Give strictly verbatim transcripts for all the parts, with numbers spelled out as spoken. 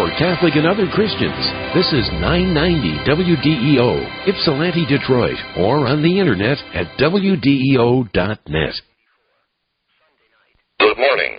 for Catholic and other Christians. This is nine ninety W D E O, Ypsilanti, Detroit, or on the internet at W D E O dot net. Good morning.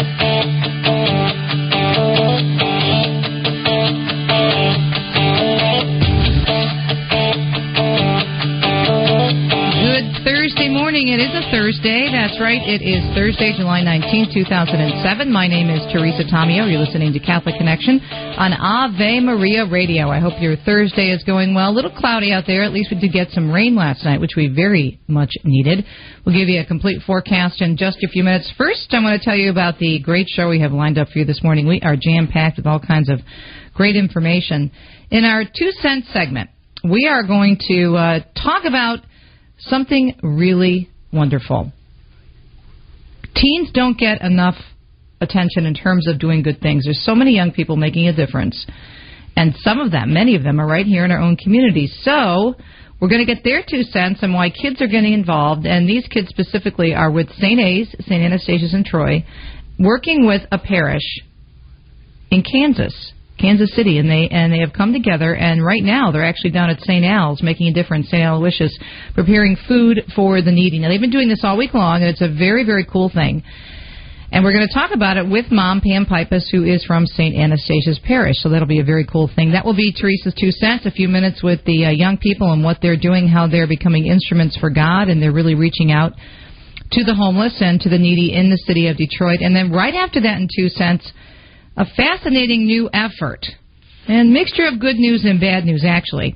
Thursday morning. It is a Thursday. That's right. It is Thursday, July nineteenth, two thousand seven. My name is Teresa Tomeo. You're listening to Catholic Connection on Ave Maria Radio. I hope your Thursday is going well. A little cloudy out there. At least we did get some rain last night, which we very much needed. We'll give you a complete forecast in just a few minutes. First, I want to tell you about the great show we have lined up for you this morning. We are jam-packed with all kinds of great information. In our Two Cents segment, we are going to uh, talk about something really wonderful. Teens don't get enough attention in terms of doing good things. There's so many young people making a difference, and some of them, many of them, are right here in our own community. So we're going to get their two cents on why kids are getting involved, and these kids specifically are with Saint A's, Saint Anastasius in Troy, working with a parish in Kansas. Kansas City, and they and they have come together, and right now they're actually down at Saint Al's making a difference, Saint Aloysius, preparing food for the needy. Now, they've been doing this all week long, and it's a very, very cool thing. And we're going to talk about it with Mom Pam Pipus, who is from Saint Anastasius Parish, so that'll be a very cool thing. That will be Teresa's Two Cents, a few minutes with the uh, young people and what they're doing, how they're becoming instruments for God, and they're really reaching out to the homeless and to the needy in the city of Detroit. And then right after that in Two Cents, a fascinating new effort, and mixture of good news and bad news, actually.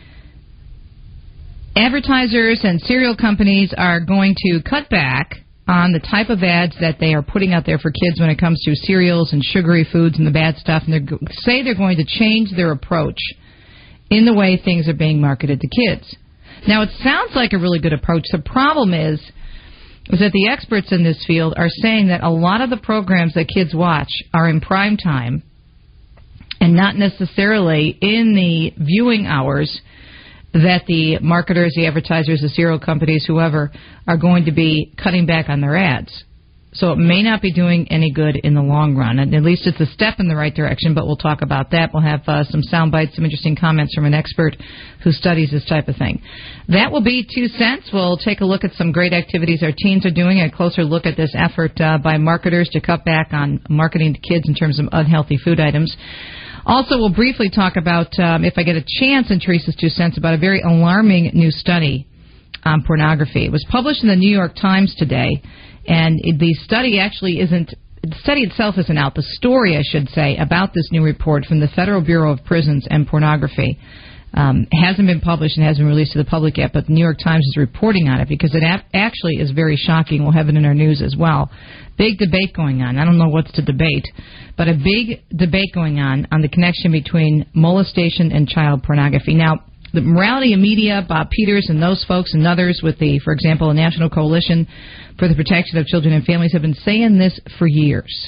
Advertisers and cereal companies are going to cut back on the type of ads that they are putting out there for kids when it comes to cereals and sugary foods and the bad stuff, and they say they're going to change their approach in the way things are being marketed to kids. Now, it sounds like a really good approach. The problem is is that the experts in this field are saying that a lot of the programs that kids watch are in prime time and not necessarily in the viewing hours that the marketers, the advertisers, the cereal companies, whoever, are going to be cutting back on their ads. So it may not be doing any good in the long run. And at least it's a step in the right direction, but we'll talk about that. We'll have uh, some sound bites, some interesting comments from an expert who studies this type of thing. That will be Two Cents. We'll take a look at some great activities our teens are doing, a closer look at this effort uh, by marketers to cut back on marketing to kids in terms of unhealthy food items. Also, we'll briefly talk about, um, if I get a chance in Teresa's Two Cents, about a very alarming new study on pornography. It was published in the New York Times today. And the study actually isn't, the study itself isn't out. The story, I should say, about this new report from the Federal Bureau of Prisons and Pornography um, hasn't been published and hasn't been released to the public yet, but the New York Times is reporting on it because it a- actually is very shocking. We'll have it in our news as well. Big debate going on. I don't know what's to debate, but a big debate going on on the connection between molestation and child pornography. Now, the Morality and Media, Bob Peters and those folks and others with the, for example, the National Coalition for the Protection of Children and Families have been saying this for years.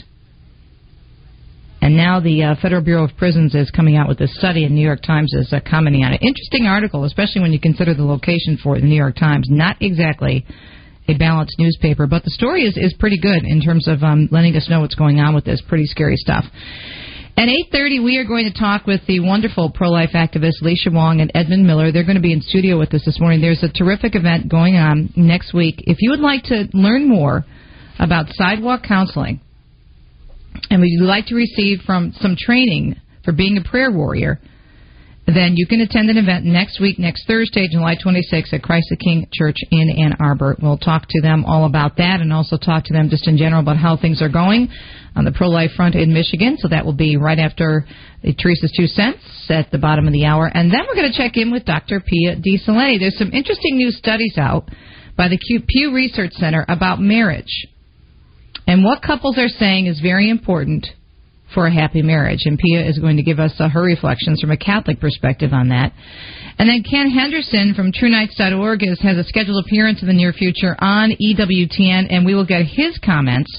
And now the uh, Federal Bureau of Prisons is coming out with this study, and New York Times is uh, commenting on it. Interesting article, especially when you consider the location for it, the New York Times. Not exactly a balanced newspaper, but the story is, is pretty good in terms of um, letting us know what's going on with this pretty scary stuff. At eight thirty, we are going to talk with the wonderful pro-life activists Alicia Wong and Edmund Miller. They're going to be in studio with us this morning. There's a terrific event going on next week. If you would like to learn more about sidewalk counseling and would you like to receive from some training for being a prayer warrior, then you can attend an event next week, next Thursday, July twenty-sixth, at Christ the King Church in Ann Arbor. We'll talk to them all about that and also talk to them just in general about how things are going on the pro-life front in Michigan. So that will be right after Teresa's Two Cents at the bottom of the hour. And then we're going to check in with Doctor Pia DeSaleni. There's some interesting new studies out by the Pew Research Center about marriage and what couples are saying is very important for a happy marriage. And Pia is going to give us uh, her reflections from a Catholic perspective on that. And then Ken Henderson from True Nights dot org is, has a scheduled appearance in the near future on E W T N, and we will get his comments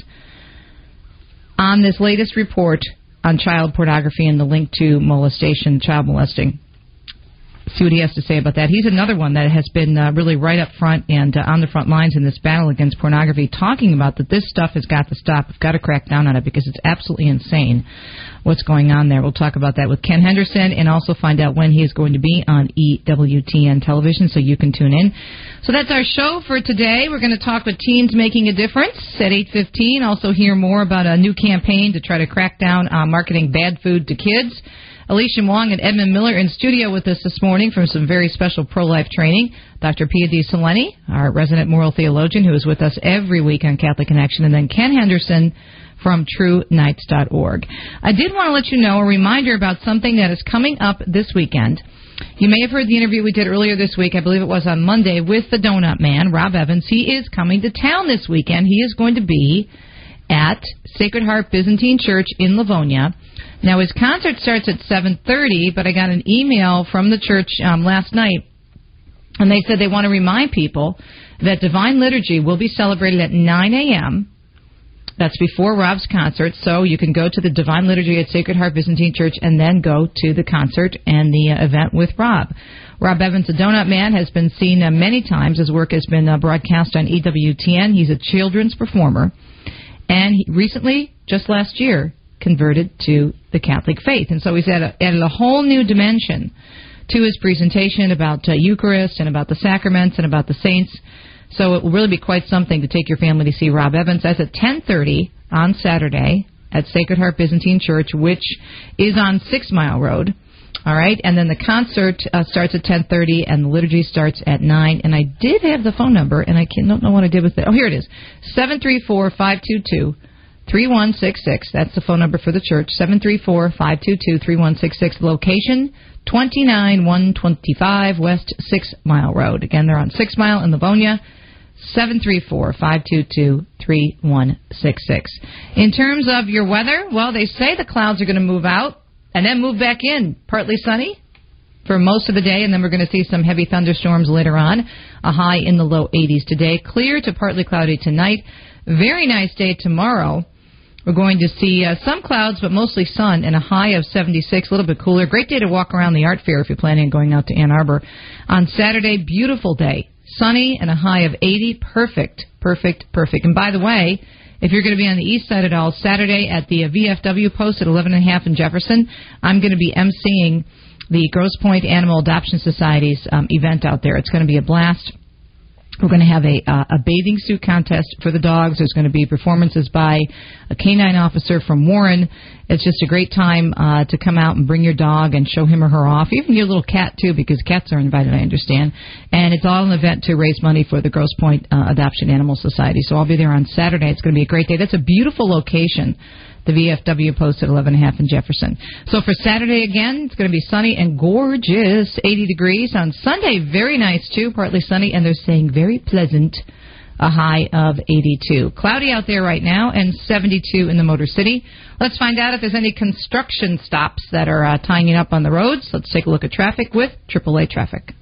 on this latest report on child pornography and the link to molestation, child molesting. Let's see what he has to say about that. He's another one that has been uh, really right up front and uh, on the front lines in this battle against pornography, talking about that this stuff has got to stop. We've got to crack down on it because it's absolutely insane what's going on there. We'll talk about that with Ken Henderson and also find out when he is going to be on E W T N television, so you can tune in. So that's our show for today. We're going to talk with Teens Making a Difference at eight fifteen. Also hear more about a new campaign to try to crack down on marketing bad food to kids. Alicia Wong and Edmund Miller in studio with us this morning from some very special pro-life training. Doctor Pia D. Seleni, our resident moral theologian, who is with us every week on Catholic Connection, and then Ken Henderson from true nights dot org. I did want to let you know, a reminder about something that is coming up this weekend. You may have heard the interview we did earlier this week, I believe it was on Monday, with the Donut Man, Rob Evans. He is coming to town this weekend. He is going to be at Sacred Heart Byzantine Church in Livonia. Now, his concert starts at seven thirty, but I got an email from the church um, last night, and they said they want to remind people that Divine Liturgy will be celebrated at nine a.m., That's before Rob's concert, so you can go to the Divine Liturgy at Sacred Heart Byzantine Church and then go to the concert and the uh, event with Rob. Rob Evans, the Donut Man, has been seen uh, many times. His work has been uh, broadcast on E W T N. He's a children's performer. And he recently, just last year, converted to the Catholic faith. And so he's added a, added a whole new dimension to his presentation about uh, Eucharist and about the sacraments and about the saints. So it will really be quite something to take your family to see Rob Evans. That's at ten thirty on Saturday at Sacred Heart Byzantine Church, which is on Six Mile Road. All right, and then the concert uh, starts at ten thirty, and the liturgy starts at nine. And I did have the phone number, and I can't, don't know what I did with it. Oh, here it is, seven three four, five two two, three one six six. That's the phone number for the church, seven three four, five two two, three one six six. Location, twenty-nine one twenty-five West Six Mile Road. Again, they're on Six Mile in Livonia, seven three four, five two two, three one six six. In terms of your weather, well, they say the clouds are going to move out and then move back in. Partly sunny for most of the day, and then we're going to see some heavy thunderstorms later on. A high in the low eighties today. Clear to partly cloudy tonight. Very nice day tomorrow. We're going to see uh, some clouds, but mostly sun, and a high of seventy-six, a little bit cooler. Great day to walk around the art fair if you're planning on going out to Ann Arbor. On Saturday, beautiful day. Sunny and a high of eighty. Perfect, perfect, perfect. And by the way, if you're going to be on the east side at all, Saturday at the V F W post at eleven and a half in Jefferson, I'm going to be emceeing the Grosse Pointe Animal Adoption Society's um, event out there. It's going to be a blast. We're going to have a, uh, a bathing suit contest for the dogs. There's going to be performances by a canine officer from Warren. It's just a great time uh, to come out and bring your dog and show him or her off, even your little cat, too, because cats are invited, I understand. And it's all an event to raise money for the Grosse Pointe uh, Adoption Animal Society. So I'll be there on Saturday. It's going to be a great day. That's a beautiful location, the V F W post at eleven and a half in Jefferson. So for Saturday, again, it's going to be sunny and gorgeous, eighty degrees. On Sunday, very nice, too, partly sunny, and they're saying very pleasant, a high of eighty-two. Cloudy out there right now, and seventy-two in the Motor City. Let's find out if there's any construction stops that are uh, tying it up on the roads. Let's take a look at traffic with triple A Traffic.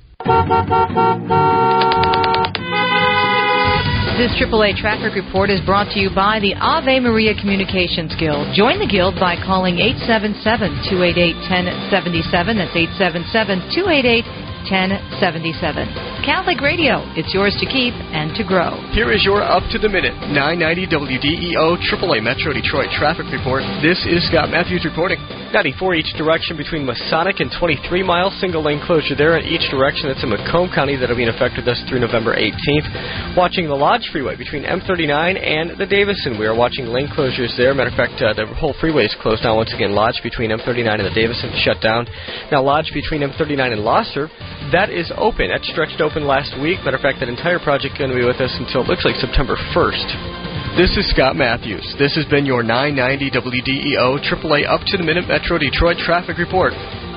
This triple A Traffic Report is brought to you by the Ave Maria Communications Guild. Join the Guild by calling eight seven seven, two eight eight, one zero seven seven. That's eight seven seven, two eight eight, one zero seven seven. Catholic Radio, it's yours to keep and to grow. Here is your up-to-the-minute nine ninety W D E O triple A Metro Detroit Traffic Report. This is Scott Matthews reporting. ninety-four each direction between Masonic and twenty-three mile single-lane closure there in each direction. That's in Macomb County. That'll be in effect with us through November eighteenth. Watching the Lodge Freeway between M thirty-nine and the Davison. We are watching lane closures there. Matter of fact, uh, the whole freeway is closed now. Once again, Lodge between M thirty-nine and the Davison shut down. Now, Lodge between M thirty-nine and Losser, that is open. That stretched open last week. Matter of fact, that entire project is going to be with us until it looks like September first. This is Scott Matthews. This has been your nine ninety W D E O triple A up-to-the-minute Metro Detroit Traffic Report.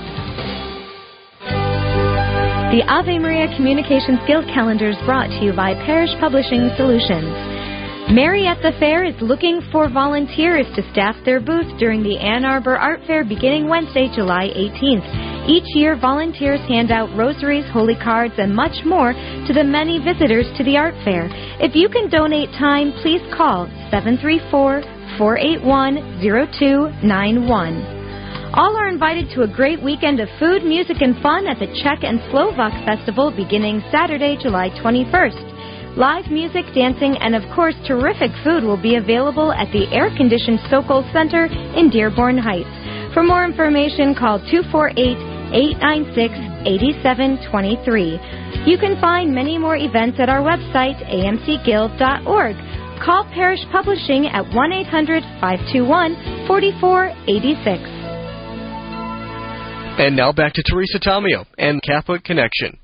The Ave Maria Communications Guild Calendar is brought to you by Parish Publishing Solutions. Mary at the Fair is looking for volunteers to staff their booth during the Ann Arbor Art Fair beginning Wednesday, July eighteenth. Each year, volunteers hand out rosaries, holy cards, and much more to the many visitors to the art fair. If you can donate time, please call seven three four, four eight one, zero two nine one. All are invited to a great weekend of food, music, and fun at the Czech and Slovak Festival beginning Saturday, July twenty-first. Live music, dancing, and of course terrific food will be available at the air-conditioned Sokol Center in Dearborn Heights. For more information, call two four eight, eight nine six, eight seven two three. You can find many more events at our website, a m c guild dot org. Call Parish Publishing at one eight hundred, five two one, four four eight six. And now back to Teresa Tomeo and Catholic Connection.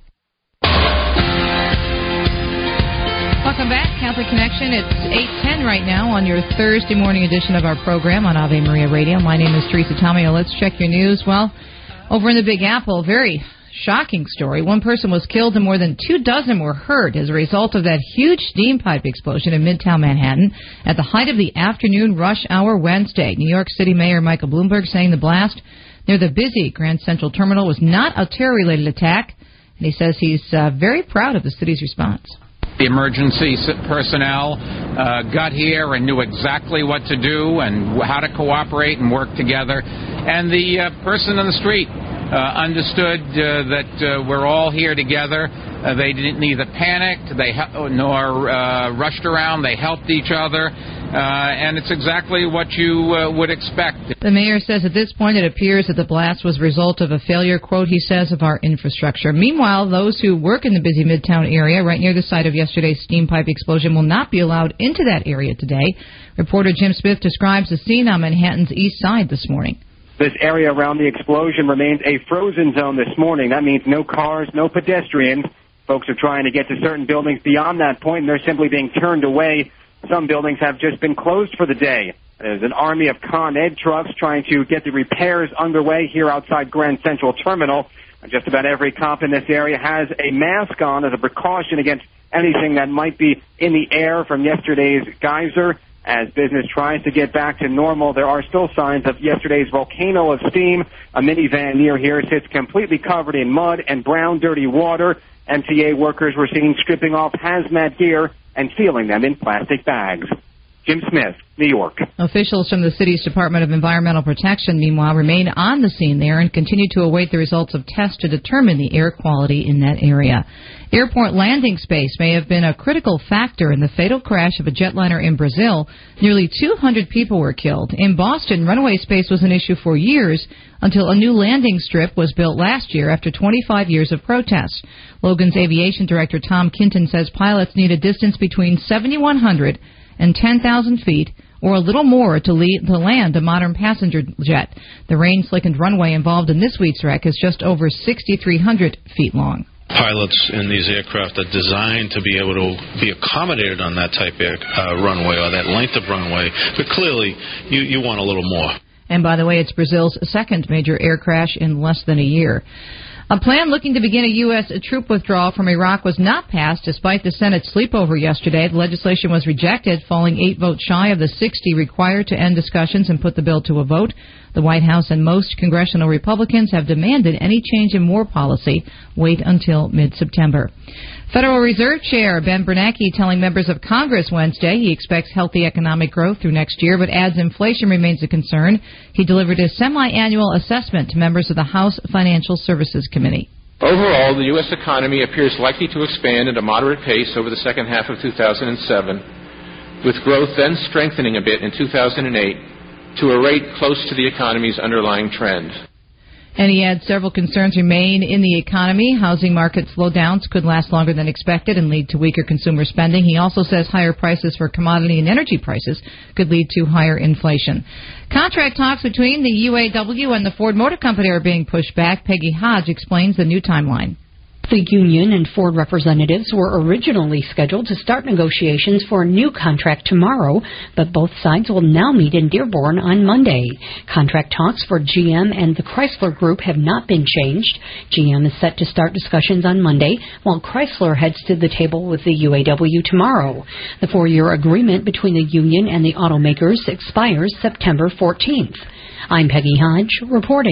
Welcome back, Catholic Connection. It's eight ten right now on your Thursday morning edition of our program on Ave Maria Radio. My name is Teresa Tomeo. Let's check your news. Well, over in the Big Apple, very shocking story. One person was killed and more than two dozen were hurt as a result of that huge steam pipe explosion in Midtown Manhattan at the height of the afternoon rush hour Wednesday. New York City Mayor Michael Bloomberg saying the blast near the busy Grand Central Terminal was not a terror-related attack, and he says he's uh, very proud of the city's response. The emergency personnel uh, got here and knew exactly what to do and how to cooperate and work together. And the uh, person in the street uh, understood uh, that uh, we're all here together. Uh, they didn't neither panicked they he- nor uh, rushed around. They helped each other. Uh, and it's exactly what you uh, would expect. The mayor says at this point it appears that the blast was a result of a failure, quote, he says, of our infrastructure. Meanwhile, those who work in the busy Midtown area right near the site of yesterday's steam pipe explosion will not be allowed into that area today. Reporter Jim Smith describes the scene on Manhattan's east side this morning. This area around the explosion remains a frozen zone this morning. That means no cars, no pedestrians. Folks are trying to get to certain buildings beyond that point, and they're simply being turned away. Some buildings have just been closed for the day. There's an army of Con Ed trucks trying to get the repairs underway here outside Grand Central Terminal. Just about every cop in this area has a mask on as a precaution against anything that might be in the air from yesterday's geyser. As business tries to get back to normal, there are still signs of yesterday's volcano of steam. A minivan near here sits completely covered in mud and brown, dirty water. M T A workers were seen stripping off hazmat gear and sealing them in plastic bags. Jim Smith, New York. Officials from the city's Department of Environmental Protection, meanwhile, remain on the scene there and continue to await the results of tests to determine the air quality in that area. Airport landing space may have been a critical factor in the fatal crash of a jetliner in Brazil. Nearly two hundred people were killed. In Boston, runway space was an issue for years until a new landing strip was built last year after twenty-five years of protests. Logan's aviation director Tom Kinton says pilots need a distance between seventy-one hundred and ten thousand feet or a little more to, lead, to land a modern passenger jet. The rain-slickened runway involved in this week's wreck is just over sixty-three hundred feet long. Pilots in these aircraft are designed to be able to be accommodated on that type of uh, runway or that length of runway, but clearly you, you want a little more. And by the way, it's Brazil's second major air crash in less than a year. A plan looking to begin a U S troop withdrawal from Iraq was not passed despite the Senate sleepover yesterday. The legislation was rejected, falling eight votes shy of the sixty required to end discussions and put the bill to a vote. The White House and most congressional Republicans have demanded any change in war policy wait until mid-September. Federal Reserve Chair Ben Bernanke telling members of Congress Wednesday he expects healthy economic growth through next year, but adds inflation remains a concern. He delivered a semi-annual assessment to members of the House Financial Services Committee. Overall, the U S economy appears likely to expand at a moderate pace over the second half of two thousand seven, with growth then strengthening a bit in two thousand eight to a rate close to the economy's underlying trend. And he adds several concerns remain in the economy. Housing market slowdowns could last longer than expected and lead to weaker consumer spending. He also says higher prices for commodity and energy prices could lead to higher inflation. Contract talks between the U A W and the Ford Motor Company are being pushed back. Peggy Hodge explains the new timeline. The union and Ford representatives were originally scheduled to start negotiations for a new contract tomorrow, but both sides will now meet in Dearborn on Monday. Contract talks for G M and the Chrysler Group have not been changed. G M is set to start discussions on Monday, while Chrysler heads to the table with the U A W tomorrow. The four-year agreement between the union and the automakers expires September fourteenth. I'm Peggy Hodge, reporting.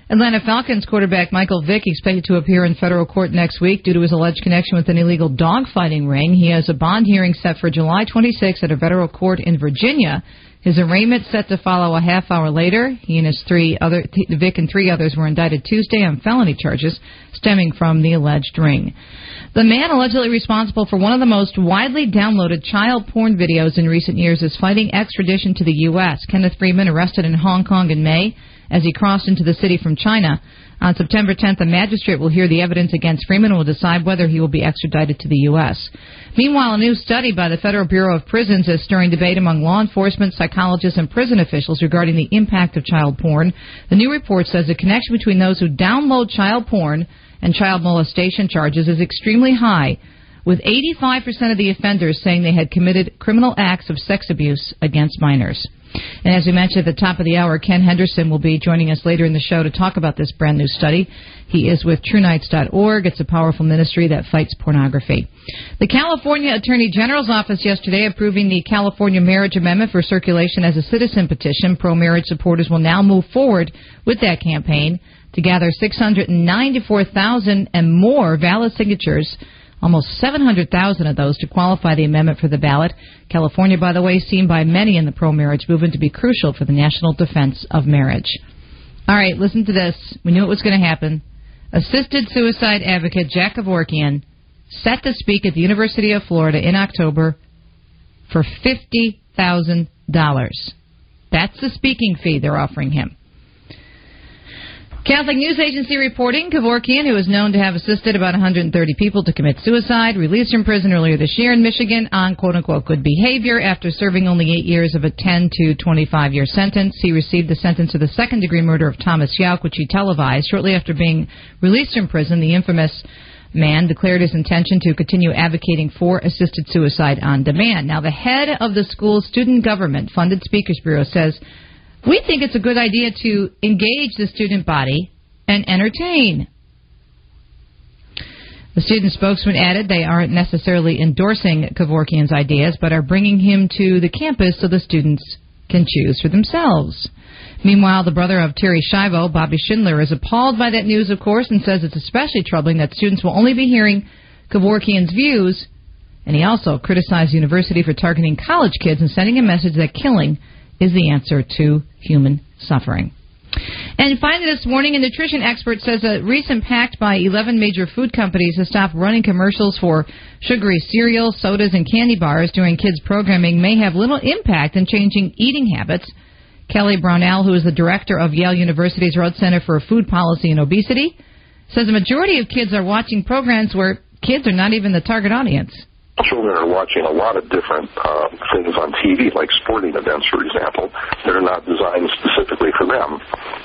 Atlanta Falcons quarterback Michael Vick expected to appear in federal court next week due to his alleged connection with an illegal dogfighting ring. He has a bond hearing set for July twenty-sixth at a federal court in Virginia. His arraignment set to follow a half hour later. He and his three other, Vick and three others were indicted Tuesday on felony charges stemming from the alleged ring. The man allegedly responsible for one of the most widely downloaded child porn videos in recent years is fighting extradition to the U S Kenneth Freeman, arrested in Hong Kong in May as he crossed into the city from China. On September tenth, a magistrate will hear the evidence against Freeman and will decide whether he will be extradited to the U S Meanwhile, a new study by the Federal Bureau of Prisons is stirring debate among law enforcement, psychologists, and prison officials regarding the impact of child porn. The new report says the connection between those who download child porn and child molestation charges is extremely high, with eighty-five percent of the offenders saying they had committed criminal acts of sex abuse against minors. And as we mentioned at the top of the hour, Ken Henderson will be joining us later in the show to talk about this brand new study. He is with True Nights dot org. It's a powerful ministry that fights pornography. The California Attorney General's office yesterday approving the California Marriage Amendment for circulation as a citizen petition. Pro-marriage supporters will now move forward with that campaign to gather six hundred ninety-four thousand and more valid signatures, almost seven hundred thousand of those to qualify the amendment for the ballot. California, by the way, seen by many in the pro-marriage movement to be crucial for the national defense of marriage. All right, listen to this. We knew it was going to happen. Assisted suicide advocate Jack Kevorkian set to speak at the University of Florida in October for fifty thousand dollars. That's the speaking fee they're offering him. Catholic News Agency reporting Kevorkian, who is known to have assisted about one hundred thirty people to commit suicide, released from prison earlier this year in Michigan on quote-unquote good behavior after serving only eight years of a ten to twenty-five year sentence. He received the sentence of the second-degree murder of Thomas Yauk, which he televised. Shortly after being released from prison, the infamous man declared his intention to continue advocating for assisted suicide on demand. Now, the head of the school's student government-funded Speakers Bureau says, "We think it's a good idea to engage the student body and entertain." The student spokesman added they aren't necessarily endorsing Kevorkian's ideas, but are bringing him to the campus so the students can choose for themselves. Meanwhile, the brother of Terry Schiavo, Bobby Schindler, is appalled by that news, of course, and says it's especially troubling that students will only be hearing Kevorkian's views. And he also criticized the university for targeting college kids and sending a message that killing is the answer to human suffering. And finally this morning, a nutrition expert says a recent pact by eleven major food companies to stop running commercials for sugary cereals, sodas, and candy bars during kids' programming may have little impact in changing eating habits. Kelly Brownell, who is the director of Yale University's Rhodes Center for Food Policy and Obesity, says the majority of kids are watching programs where kids are not even the target audience. Children are watching a lot of different uh, things on T V, like sporting events, for example, that are not designed specifically for them.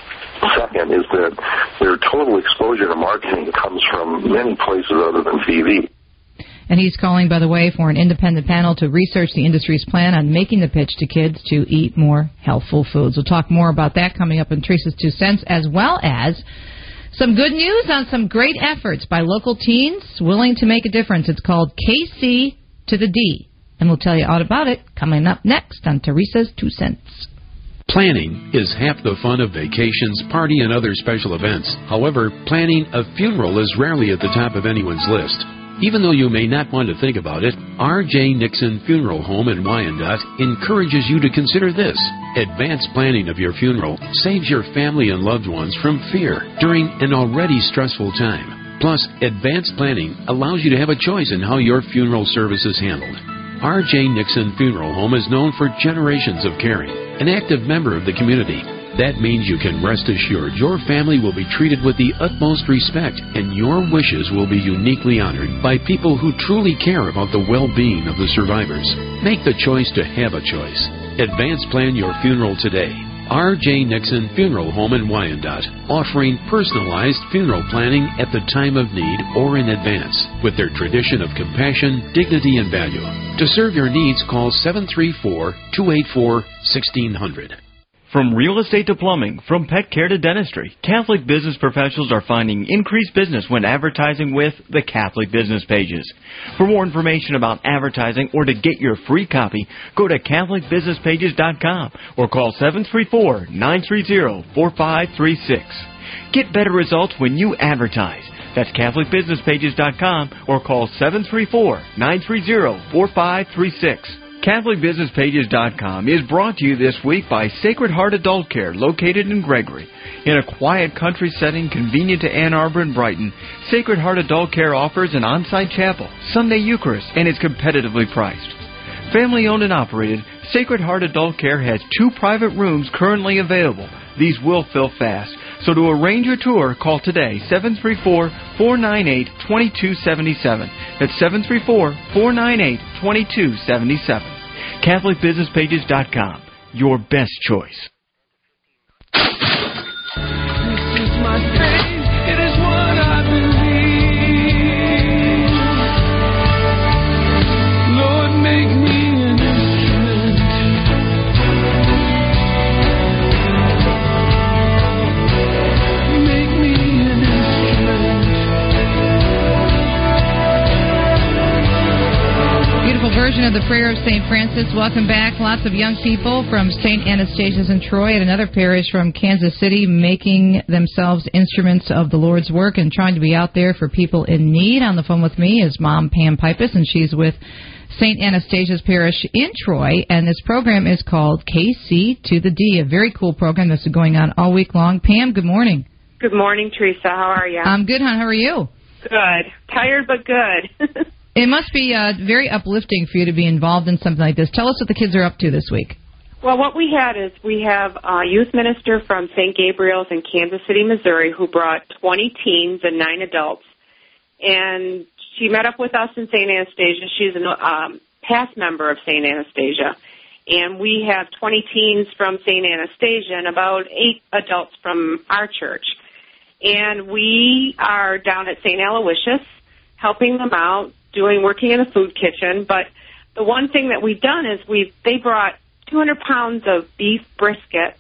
Second is that their total exposure to marketing comes from many places other than T V. And he's calling, by the way, for an independent panel to research the industry's plan on making the pitch to kids to eat more healthful foods. We'll talk more about that coming up in Teresa's Two Cents, as well as some good news on some great efforts by local teens willing to make a difference. It's called K C to the D, and we'll tell you all about it coming up next on Teresa's Two Cents. Planning is half the fun of vacations, party, and other special events. However, planning a funeral is rarely at the top of anyone's list. Even though you may not want to think about it, R J Nixon Funeral Home in Wyandotte encourages you to consider this. Advanced planning of your funeral saves your family and loved ones from fear during an already stressful time. Plus, advanced planning allows you to have a choice in how your funeral service is handled. R J Nixon Funeral Home is known for generations of caring, an active member of the community. That means you can rest assured your family will be treated with the utmost respect and your wishes will be uniquely honored by people who truly care about the well-being of the survivors. Make the choice to have a choice. Advance plan your funeral today. R J Nixon Funeral Home in Wyandotte, offering personalized funeral planning at the time of need or in advance, with their tradition of compassion, dignity, and value. To serve your needs, call seven three four, two eight four, one six zero zero. From real estate to plumbing, from pet care to dentistry, Catholic business professionals are finding increased business when advertising with the Catholic Business Pages. For more information about advertising or to get your free copy, go to Catholic Business Pages dot com or call seven three four, nine three zero, four five three six. Get better results when you advertise. That's Catholic Business Pages dot com or call seven three four, nine three zero, four five three six. Catholic Business Pages dot com is brought to you this week by Sacred Heart Adult Care, located in Gregory. In a quiet country setting convenient to Ann Arbor and Brighton, Sacred Heart Adult Care offers an on-site chapel, Sunday Eucharist, and is competitively priced. Family owned and operated, Sacred Heart Adult Care has two private rooms currently available. These will fill fast. So to arrange your tour, call today, seven three four, four nine eight, two two seven seven. That's seven three four, four nine eight, two two seven seven. Catholic Business Pages dot com, your best choice. This is my faith, it is what I believe. Lord, make me an instrument. Make me an instrument. Beautiful version of the prayer of Saint Francis. Welcome back. Lots of young people from Saint Anastasia's in Troy and another parish from Kansas City making themselves instruments of the Lord's work and trying to be out there for people in need. On the phone with me is Mom Pam Pipus, and she's with Saint Anastasia's Parish in Troy, and this program is called K C to the D, a very cool program that's going on all week long. Pam, good morning. Good morning, Teresa. How are you? I'm good, hon. How are you? Good. Tired, but good. It must be uh, very uplifting for you to be involved in something like this. Tell us what the kids are up to this week. Well, what we had is we have a youth minister from Saint Gabriel's in Kansas City, Missouri, who brought twenty teens and nine adults. And she met up with us in Saint Anastasia. She's a um, past member of Saint Anastasia. And we have twenty teens from Saint Anastasia and about eight adults from our church. And we are down at Saint Aloysius helping them out, doing working in a food kitchen. But the one thing that we've done is we they brought two hundred pounds of beef brisket.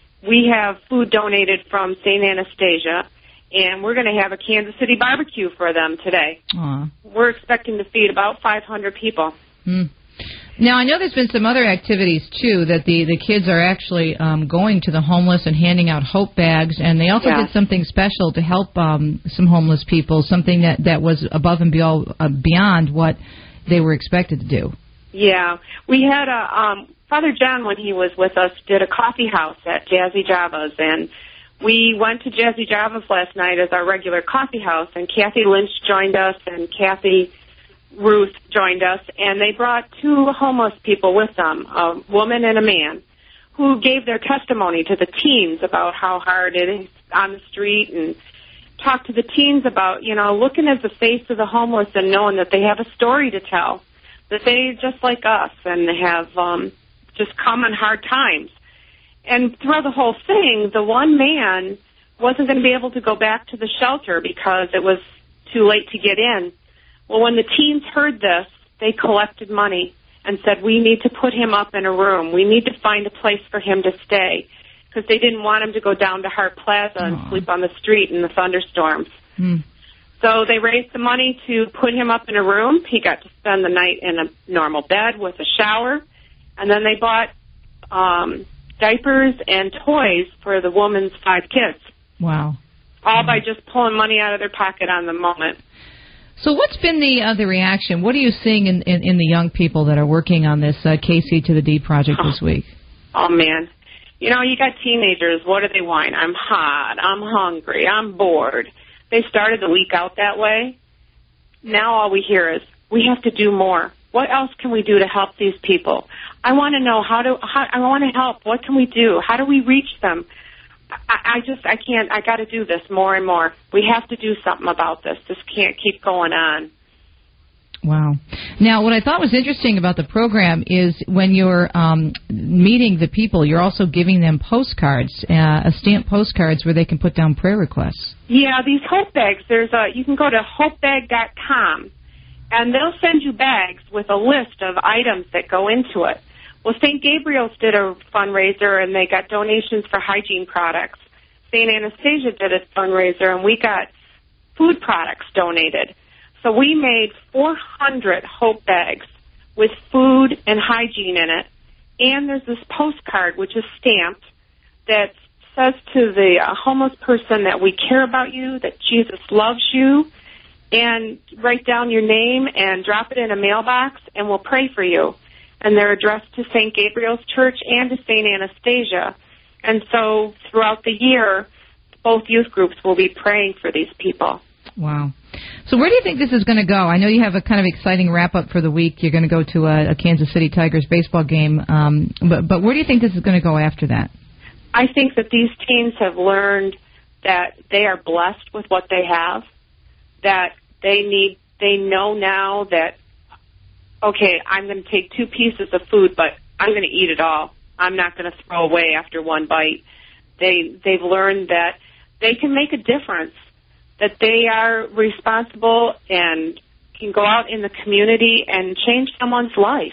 We have food donated from Saint Anastasia, and we're going to have a Kansas City barbecue for them today. Aww. We're expecting to feed about five hundred people. Hmm. Now, I know there's been some other activities, too, that the, the kids are actually um, going to the homeless and handing out hope bags, and they also Yeah. did something special to help um, some homeless people, something that, that was above and beyond, uh, beyond what they were expected to do. Yeah. We had a, um, Father John, when he was with us, did a coffee house at Jazzy Java's, and we went to Jazzy Java's last night as our regular coffee house, and Kathy Lynch joined us, and Kathy Ruth joined us, and they brought two homeless people with them, a woman and a man, who gave their testimony to the teens about how hard it is on the street, and talked to the teens about, you know, looking at the face of the homeless and knowing that they have a story to tell, that they just like us and have um, just come in hard times. And throughout the whole thing, the one man wasn't going to be able to go back to the shelter because it was too late to get in. Well, when the teens heard this, they collected money and said, we need to put him up in a room. We need to find a place for him to stay, because they didn't want him to go down to Hart Plaza and Aww. sleep on the street in the thunderstorms. Hmm. So they raised the money to put him up in a room. He got to spend the night in a normal bed with a shower. And then they bought um, diapers and toys for the woman's five kids. Wow. All by just pulling money out of their pocket on the moment. So what's been the uh, the reaction? What are you seeing in, in, in the young people that are working on this uh, K C to the D project this week? Oh, man. You know, you got teenagers. What do they want? I'm hot. I'm hungry. I'm bored. They started the week out that way. Now all we hear is, we have to do more. What else can we do to help these people? I want to know how to, how, I want to help. What can we do? How do we reach them? I, I just, I can't, I got to do this more and more. We have to do something about this. This can't keep going on. Wow. Now, what I thought was interesting about the program is when you're um, meeting the people, you're also giving them postcards, uh, stamped postcards where they can put down prayer requests. Yeah, these hope bags, there's a, you can go to hope bag dot com, and they'll send you bags with a list of items that go into it. Well, Saint Gabriel's did a fundraiser, and they got donations for hygiene products. Saint Anastasia did a fundraiser, and we got food products donated. So we made four hundred hope bags with food and hygiene in it. And there's this postcard, which is stamped, that says to the uh, homeless person that we care about you, that Jesus loves you, and write down your name and drop it in a mailbox, and we'll pray for you. And they're addressed to Saint Gabriel's Church and to Saint Anastasia. And so throughout the year, both youth groups will be praying for these people. Wow. So where do you think this is going to go? I know you have a kind of exciting wrap-up for the week. You're going to go to a, a Kansas City Tigers baseball game. Um, but, but where do you think this is going to go after that? I think that these teens have learned that they are blessed with what they have, that they need, they know now that, okay, I'm going to take two pieces of food, but I'm going to eat it all. I'm not going to throw away after one bite. They, they've learned that they can make a difference, that they are responsible and can go out in the community and change someone's life.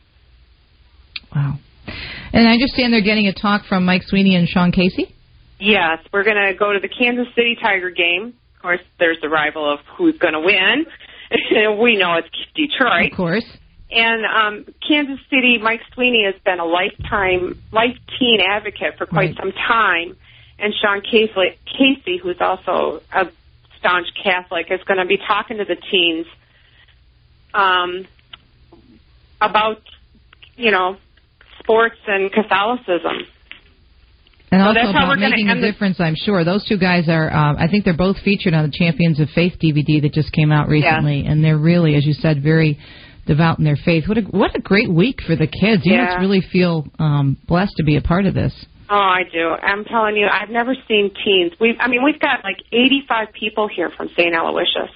Wow. And I understand they're getting a talk from Mike Sweeney and Sean Casey? Yes, we're going to go to the Kansas City Tiger game. Of course, there's the rival of who's going to win. We know it's Detroit. Of course. And um, Kansas City, Mike Sweeney has been a lifetime, life teen advocate for quite right. some time. And Sean Casey, Casey, who's also a staunch Catholic, is going to be talking to the teens um, about, you know, sports and Catholicism. And so also that's how about we're making a end difference, I'm sure. Those two guys are, uh, I think they're both featured on the Champions of Faith D V D that just came out recently. Yeah. And they're really, as you said, very devout in their faith. What a, what a great week for the kids. You yeah. must really feel um, blessed to be a part of this. Oh, I do. I'm telling you, I've never seen teens. We, I mean, we've got like eighty-five people here from Saint Aloysius.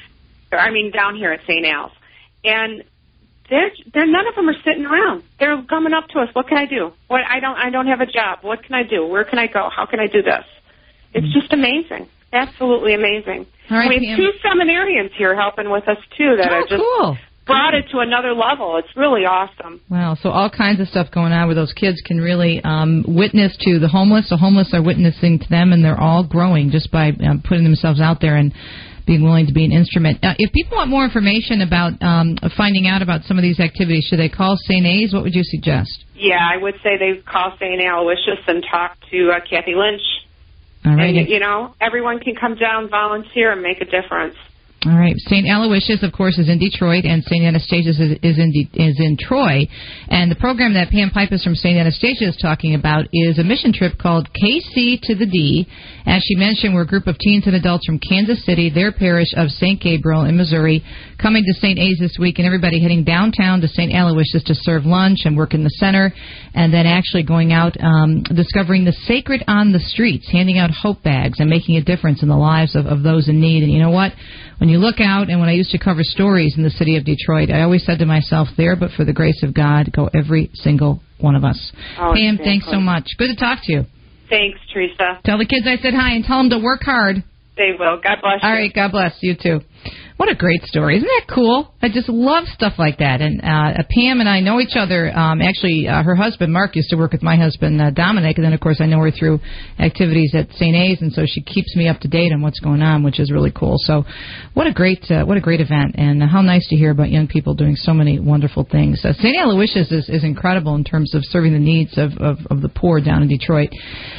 I mean, down here at Saint Al's. And they're, they're, none of them are sitting around. They're coming up to us. What can I do? What I don't I don't have a job. What can I do? Where can I go? How can I do this? It's mm-hmm. just amazing. Absolutely amazing. All right, we have two seminarians here helping with us, too, that oh, are just cool. brought it to another level. It's really awesome. Wow. So all kinds of stuff going on where those kids can really um, witness to the homeless. The homeless are witnessing to them, and they're all growing just by um, putting themselves out there and being willing to be an instrument. Uh, if people want more information about um, finding out about some of these activities, should they call Saint A's? What would you suggest? Yeah, I would say they call Saint Aloysius and talk to uh, Kathy Lynch. All right. And, you know, everyone can come down, volunteer, and make a difference. All right. Saint Aloysius, of course, is in Detroit, and Saint Anastasius is, is in De- is in Troy. And the program that Pam Pipus from Saint Anastasia is talking about is a mission trip called K C to the D. As she mentioned, we're a group of teens and adults from Kansas City, their parish of Saint Gabriel in Missouri, coming to Saint A's this week, and everybody heading downtown to Saint Aloysius to serve lunch and work in the center, and then actually going out, um, discovering the sacred on the streets, handing out hope bags and making a difference in the lives of, of those in need. And you know what? When you look out, and when I used to cover stories in the city of Detroit, I always said to myself, there, but for the grace of God, go every single one of us. Oh, Pam, exactly. Thanks so much. Good to talk to you. Thanks, Teresa. Tell the kids I said hi and tell them to work hard. They will. God bless you. All right, God bless you, too. What a great story. Isn't that cool? I just love stuff like that. And uh, Pam and I know each other. Um, actually, uh, her husband, Mark, used to work with my husband, uh, Dominic. And then, of course, I know her through activities at Saint A's. And so she keeps me up to date on what's going on, which is really cool. So what a great uh, what a great event. And uh, how nice to hear about young people doing so many wonderful things. Uh, Saint Aloysius is, is incredible in terms of serving the needs of, of, of the poor down in Detroit.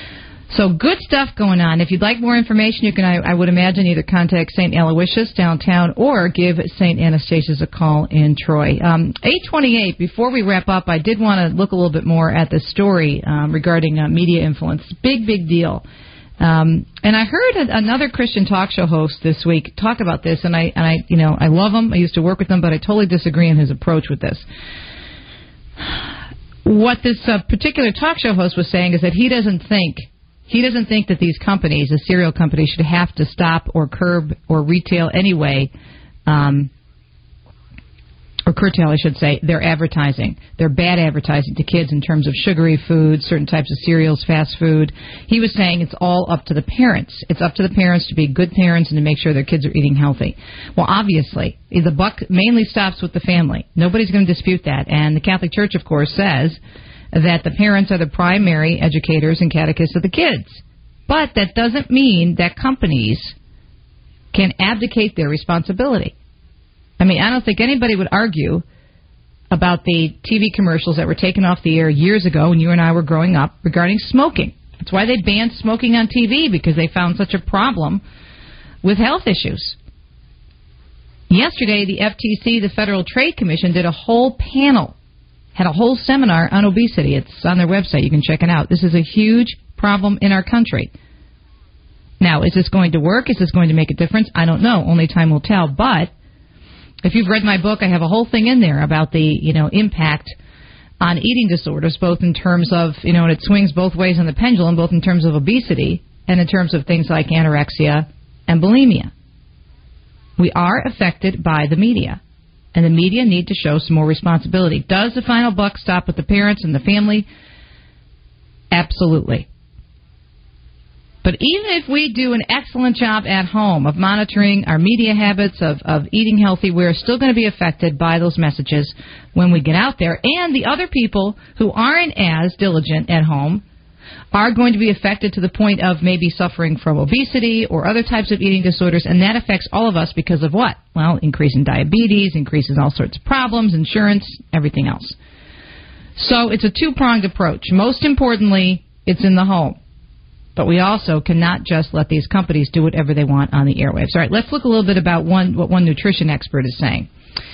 So good stuff going on. If you'd like more information, you can, I, I would imagine, either contact Saint Aloysius downtown or give Saint Anastasius a call in Troy. Um, eight twenty-eight, before we wrap up, I did want to look a little bit more at the story um, regarding uh, media influence. Big, big deal. Um, and I heard a, another Christian talk show host this week talk about this, and I, and I, you know, I love him. I used to work with him, but I totally disagree on his approach with this. What this uh, particular talk show host was saying is that he doesn't think He doesn't think that these companies, the cereal companies, should have to stop or curb or retail anyway, um, or curtail, I should say, their advertising. Their bad advertising to kids in terms of sugary foods, certain types of cereals, fast food. He was saying it's all up to the parents. It's up to the parents to be good parents and to make sure their kids are eating healthy. Well, obviously, the buck mainly stops with the family. Nobody's going to dispute that. And the Catholic Church, of course, says that the parents are the primary educators and catechists of the kids. But that doesn't mean that companies can abdicate their responsibility. I mean, I don't think anybody would argue about the T V commercials that were taken off the air years ago when you and I were growing up regarding smoking. That's why they banned smoking on T V, because they found such a problem with health issues. Yesterday, the F T C, the Federal Trade Commission, did a whole panel, had a whole seminar on obesity. It's on their website. You can check it out. This is a huge problem in our country. Now, is this going to work? Is this going to make a difference? I don't know. Only time will tell. But if you've read my book, I have a whole thing in there about the, you know, impact on eating disorders, both in terms of, you know, and it swings both ways on the pendulum, both in terms of obesity and in terms of things like anorexia and bulimia. We are affected by the media, and the media need to show some more responsibility. Does the final buck stop with the parents and the family? Absolutely. But even if we do an excellent job at home of monitoring our media habits, of, of eating healthy, we're still going to be affected by those messages when we get out there. And the other people who aren't as diligent at home are going to be affected to the point of maybe suffering from obesity or other types of eating disorders, and that affects all of us because of what? Well, increase in diabetes, increase in all sorts of problems, insurance, everything else. So it's a two-pronged approach. Most importantly, it's in the home. But we also cannot just let these companies do whatever they want on the airwaves. All right, let's look a little bit about one what one nutrition expert is saying.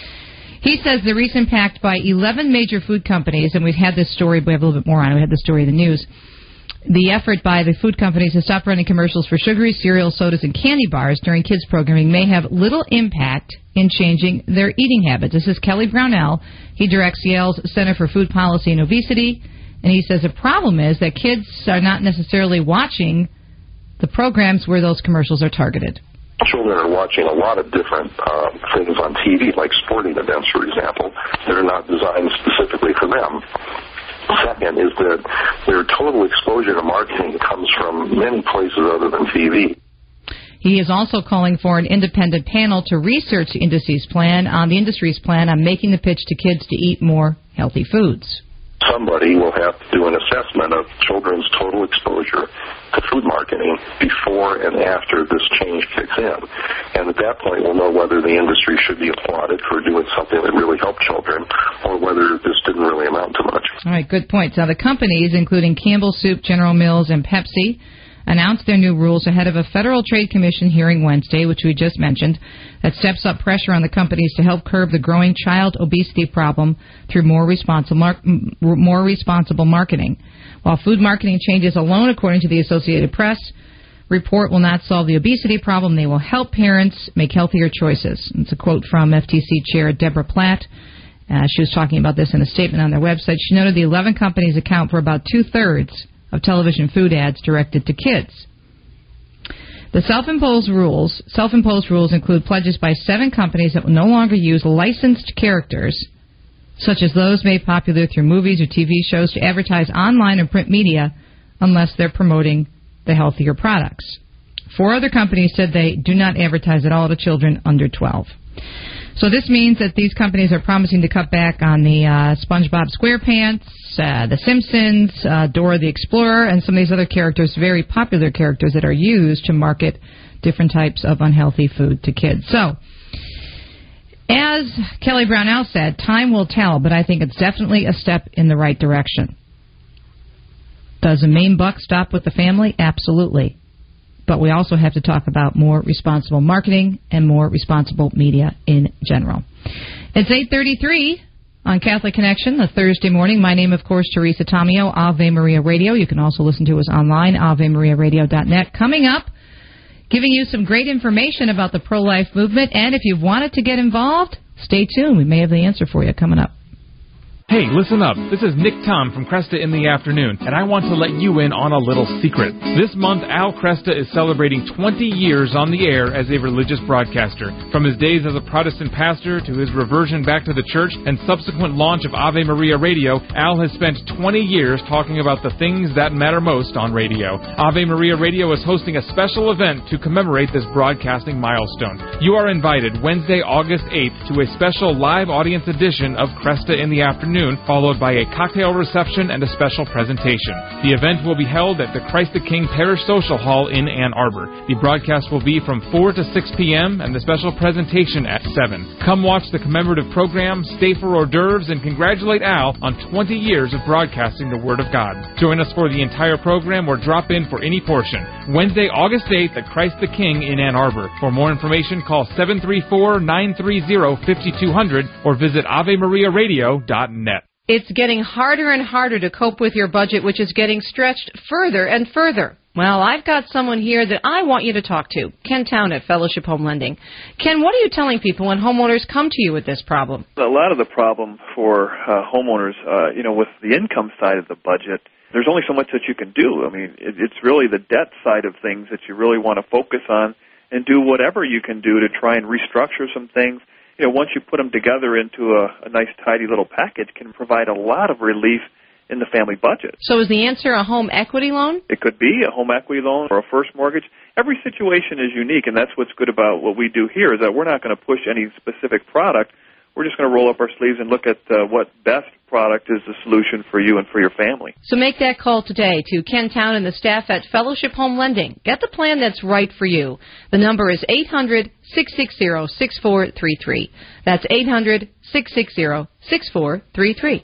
He says the recent pact by eleven major food companies, and we've had this story, but we have a little bit more on it. We had the story in the news. The effort by the food companies to stop running commercials for sugary cereals, sodas, and candy bars during kids' programming may have little impact in changing their eating habits. This is Kelly Brownell. He directs Yale's Center for Food Policy and Obesity, and he says the problem is that kids are not necessarily watching the programs where those commercials are targeted. Children are watching a lot of different uh, things on T V, like sporting events, for example, that are not designed specifically for them. Second is that their total exposure to marketing comes from many places other than T V. He is also calling for an independent panel to research the industry's plan on the industry's plan on making the pitch to kids to eat more healthy foods. Somebody will have to do an assessment of children's total exposure to food marketing before and after this change kicks in. And at that point, we'll know whether the industry should be applauded for doing something that really helped children or whether this didn't really amount to much. All right, good points. Now, the companies, including Campbell Soup, General Mills, and Pepsi, announced their new rules ahead of a Federal Trade Commission hearing Wednesday, which we just mentioned, that steps up pressure on the companies to help curb the growing child obesity problem through more responsible, mar- more responsible marketing. While food marketing changes alone, according to the Associated Press report, will not solve the obesity problem, they will help parents make healthier choices. It's a quote from F T C Chair Deborah Platt. Uh, she was talking about this in a statement on their website. She noted the eleven companies account for about two-thirds of television food ads directed to kids. The self-imposed rules, self-imposed rules include pledges by seven companies that will no longer use licensed characters, such as those made popular through movies or T V shows, to advertise online or print media unless they're promoting the healthier products. Four other companies said they do not advertise at all to children under twelve. So this means that these companies are promising to cut back on the uh, SpongeBob SquarePants, uh, The Simpsons, uh, Dora the Explorer, and some of these other characters, very popular characters that are used to market different types of unhealthy food to kids. So, as Kelly Brownell said, time will tell, but I think it's definitely a step in the right direction. Does the main buck stop with the family? Absolutely. But we also have to talk about more responsible marketing and more responsible media in general. It's eight thirty-three on Catholic Connection, the Thursday morning. My name, of course, Teresa Tomeo, Ave Maria Radio. You can also listen to us online, ave maria radio dot net. Coming up, giving you some great information about the pro-life movement. And if you've wanted to get involved, stay tuned. We may have the answer for you coming up. Hey, listen up. This is Nick Tom from Cresta in the Afternoon, and I want to let you in on a little secret. This month, Al Cresta is celebrating twenty years on the air as a religious broadcaster. From his days as a Protestant pastor to his reversion back to the church and subsequent launch of Ave Maria Radio, Al has spent twenty years talking about the things that matter most on radio. Ave Maria Radio is hosting a special event to commemorate this broadcasting milestone. You are invited Wednesday, August eighth to a special live audience edition of Cresta in the Afternoon afternoon, followed by a cocktail reception and a special presentation. The event will be held at the Christ the King Parish Social Hall in Ann Arbor. The broadcast will be from four to six p.m. and the special presentation at seven. Come watch the commemorative program, stay for hors d'oeuvres, and congratulate Al on twenty years of broadcasting the Word of God. Join us for the entire program or drop in for any portion. Wednesday, August eighth at Christ the King in Ann Arbor. For more information, call seven three four, nine three zero, five two zero zero or visit ave maria radio dot net. It's getting harder and harder to cope with your budget, which is getting stretched further and further. Well, I've got someone here that I want you to talk to, Ken Town at Fellowship Home Lending. Ken, what are you telling people when homeowners come to you with this problem? A lot of the problem for uh, homeowners, uh, you know, with the income side of the budget, there's only so much that you can do. I mean, it, it's really the debt side of things that you really want to focus on and do whatever you can do to try and restructure some things. You know, once you put them together into a, a nice, tidy little package, can provide a lot of relief in the family budget. So is the answer a home equity loan? It could be a home equity loan or a first mortgage. Every situation is unique, and that's what's good about what we do here, is that we're not going to push any specific product. We're just going to roll up our sleeves and look at uh, what best product is the solution for you and for your family. So make that call today to Ken Town and the staff at Fellowship Home Lending. Get the plan that's right for you. The number is eight hundred, six six zero, six four three three. That's eight hundred, six six zero, six four three three.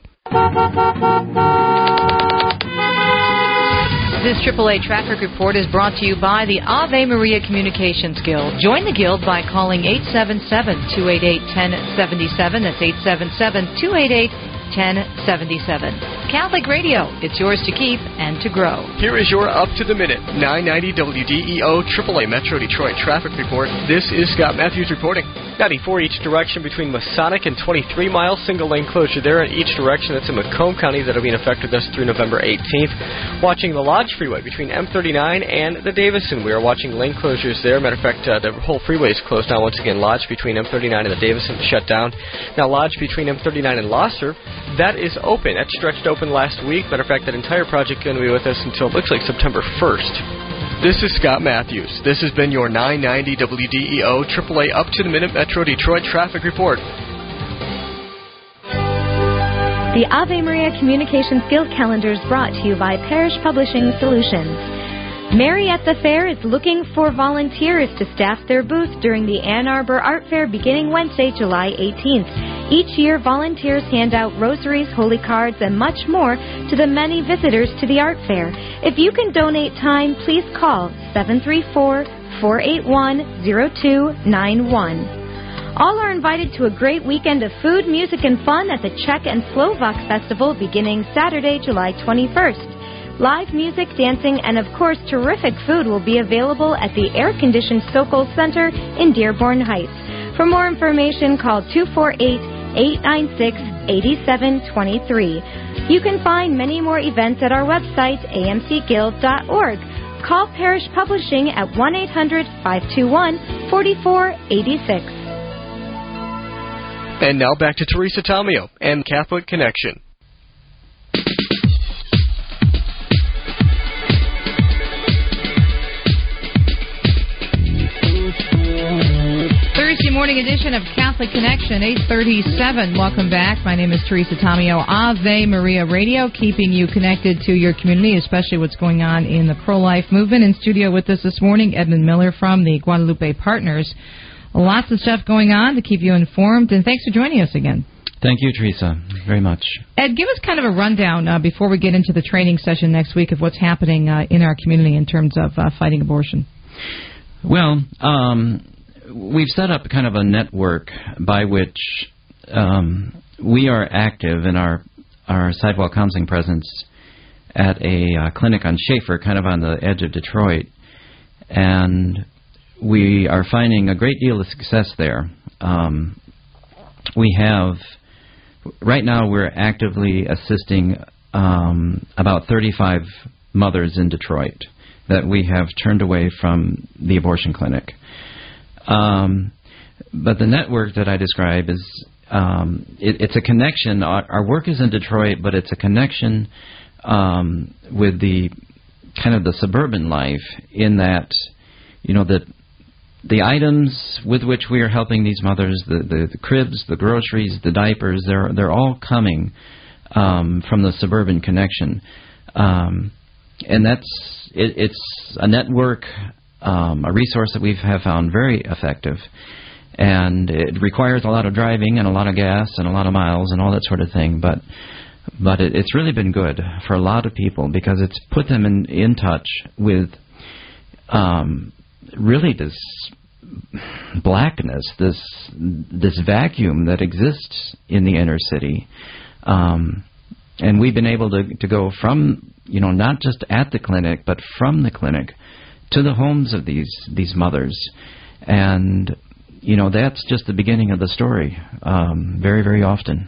This triple A Traffic Report is brought to you by the Ave Maria Communications Guild. Join the Guild by calling eight seven seven, two eight eight, one zero seven seven. That's eight seven seven, two eight eight, one zero seven seven. Catholic Radio, it's yours to keep and to grow. Here is your up-to-the-minute nine ninety W D E O triple A Metro Detroit Traffic Report. This is Scott Matthews reporting. ninety-four each direction between Masonic and twenty-three mile single-lane closure there in each direction. That's in Macomb County that'll be in effect with us through November eighteenth. Watching the Lodge Freeway between M thirty-nine and the Davison. We are watching lane closures there. Matter of fact, uh, the whole freeway is closed now. Once again, Lodge between M thirty-nine and the Davison shut down. Now, Lodge between M thirty-nine and Losser, that is open. That stretched open last week. Matter of fact, that entire project is going to be with us until it looks like September first. This is Scott Matthews. This has been your nine ninety W D E O triple A up-to-the-minute Metro Detroit Traffic Report. The Ave Maria Communications Guild Calendar is brought to you by Parish Publishing Solutions. Mary at the Fair is looking for volunteers to staff their booth during the Ann Arbor Art Fair beginning Wednesday, July eighteenth. Each year, volunteers hand out rosaries, holy cards, and much more to the many visitors to the art fair. If you can donate time, please call seven three four, four eight one, zero two nine one. All are invited to a great weekend of food, music, and fun at the Czech and Slovak Festival beginning Saturday, July twenty-first. Live music, dancing, and of course terrific food will be available at the air-conditioned Sokol Center in Dearborn Heights. For more information, call two four eight, eight nine six, eight seven two three. You can find many more events at our website, a m c guild dot org. Call Parish Publishing at one eight hundred, five two one, four four eight six. And now back to Teresa Tomeo and Catholic Connection. Thursday morning edition of Catholic Connection, eight thirty-seven. Welcome back. My name is Teresa Tomeo, Ave Maria Radio, keeping you connected to your community, especially what's going on in the pro-life movement. In studio with us this morning, Edmund Miller from the Guadalupe Partners. Lots of stuff going on to keep you informed, and thanks for joining us again. Thank you, Teresa, very much. Ed, give us kind of a rundown uh, before we get into the training session next week of what's happening uh, in our community in terms of uh, fighting abortion. Well, um, we've set up kind of a network by which um, we are active in our, our sidewalk counseling presence at a uh, clinic on Schaefer, kind of on the edge of Detroit. And we are finding a great deal of success there. Um, we have, right now we're actively assisting um, about thirty-five mothers in Detroit that we have turned away from the abortion clinic. Um, but the network that I describe is, um, it, it's a connection. Our, our work is in Detroit, but it's a connection um, with the kind of the suburban life in that, you know, that the items with which we are helping these mothers, the, the, the cribs, the groceries, the diapers, they're, they're all coming um, from the suburban connection. Um, and that's it, it's a network, um, a resource that we have found very effective. And it requires a lot of driving and a lot of gas and a lot of miles and all that sort of thing. But but it, it's really been good for a lot of people because it's put them in, in touch with um, really this blackness, this this vacuum that exists in the inner city. Um, and we've been able to, to go from, you know, not just at the clinic, but from the clinic to the homes of these these mothers. And you know, that's just the beginning of the story, um, very, very often.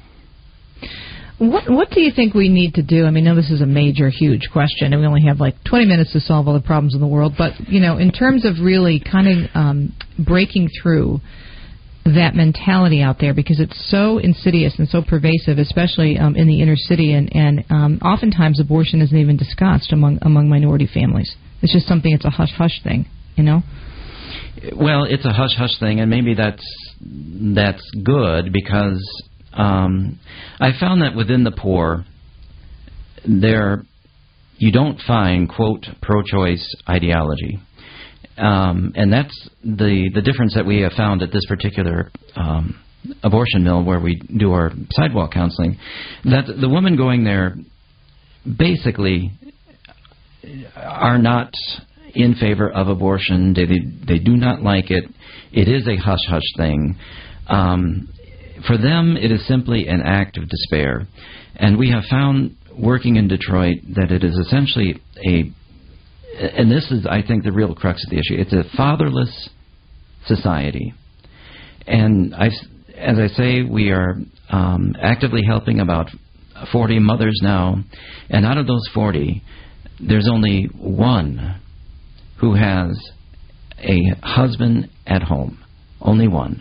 What What do you think we need to do? I mean, I know this is a major, huge question, and we only have like twenty minutes to solve all the problems in the world. But, you know, in terms of really kind of um, breaking through that mentality out there, because it's so insidious and so pervasive, especially um, in the inner city, and, and um, oftentimes abortion isn't even discussed among among minority families. It's just something, it's a hush-hush thing, you know? Well, it's a hush-hush thing, and maybe that's that's good because um, I found that within the poor, there you don't find, quote, pro-choice ideology. Um, and that's the, the difference that we have found at this particular um, abortion mill where we do our sidewalk counseling, that the women going there basically are not in favor of abortion. They, they they do not like it. It is a hush-hush thing. Um, for them, it is simply an act of despair. And we have found, working in Detroit, that it is essentially a, and this is, I think, the real crux of the issue, it's a fatherless society. And I, as I say, we are um, actively helping about forty mothers now, and out of those forty, there's only one who has a husband at home, only one.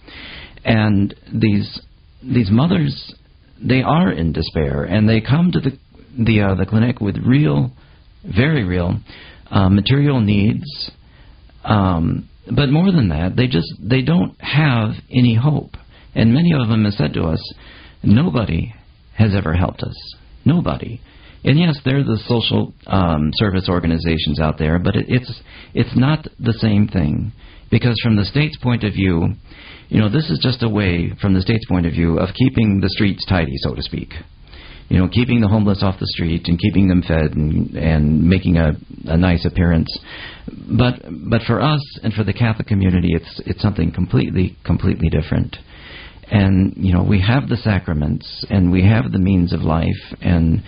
And these these mothers, they are in despair, and they come to the the uh, the clinic with real, very real uh, material needs. Um, but more than that, they just they don't have any hope. And many of them have said to us, "Nobody has ever helped us. Nobody." And yes, there are the social um, service organizations out there, but it, it's it's not the same thing. Because from the state's point of view, you know, this is just a way, from the state's point of view, of keeping the streets tidy, so to speak. You know, keeping the homeless off the street and keeping them fed and, and making a, a nice appearance. But but for us and for the Catholic community, it's it's something completely, completely different. And, you know, we have the sacraments and we have the means of life, and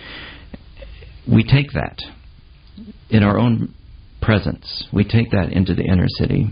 we take that in our own presence. We take that into the inner city.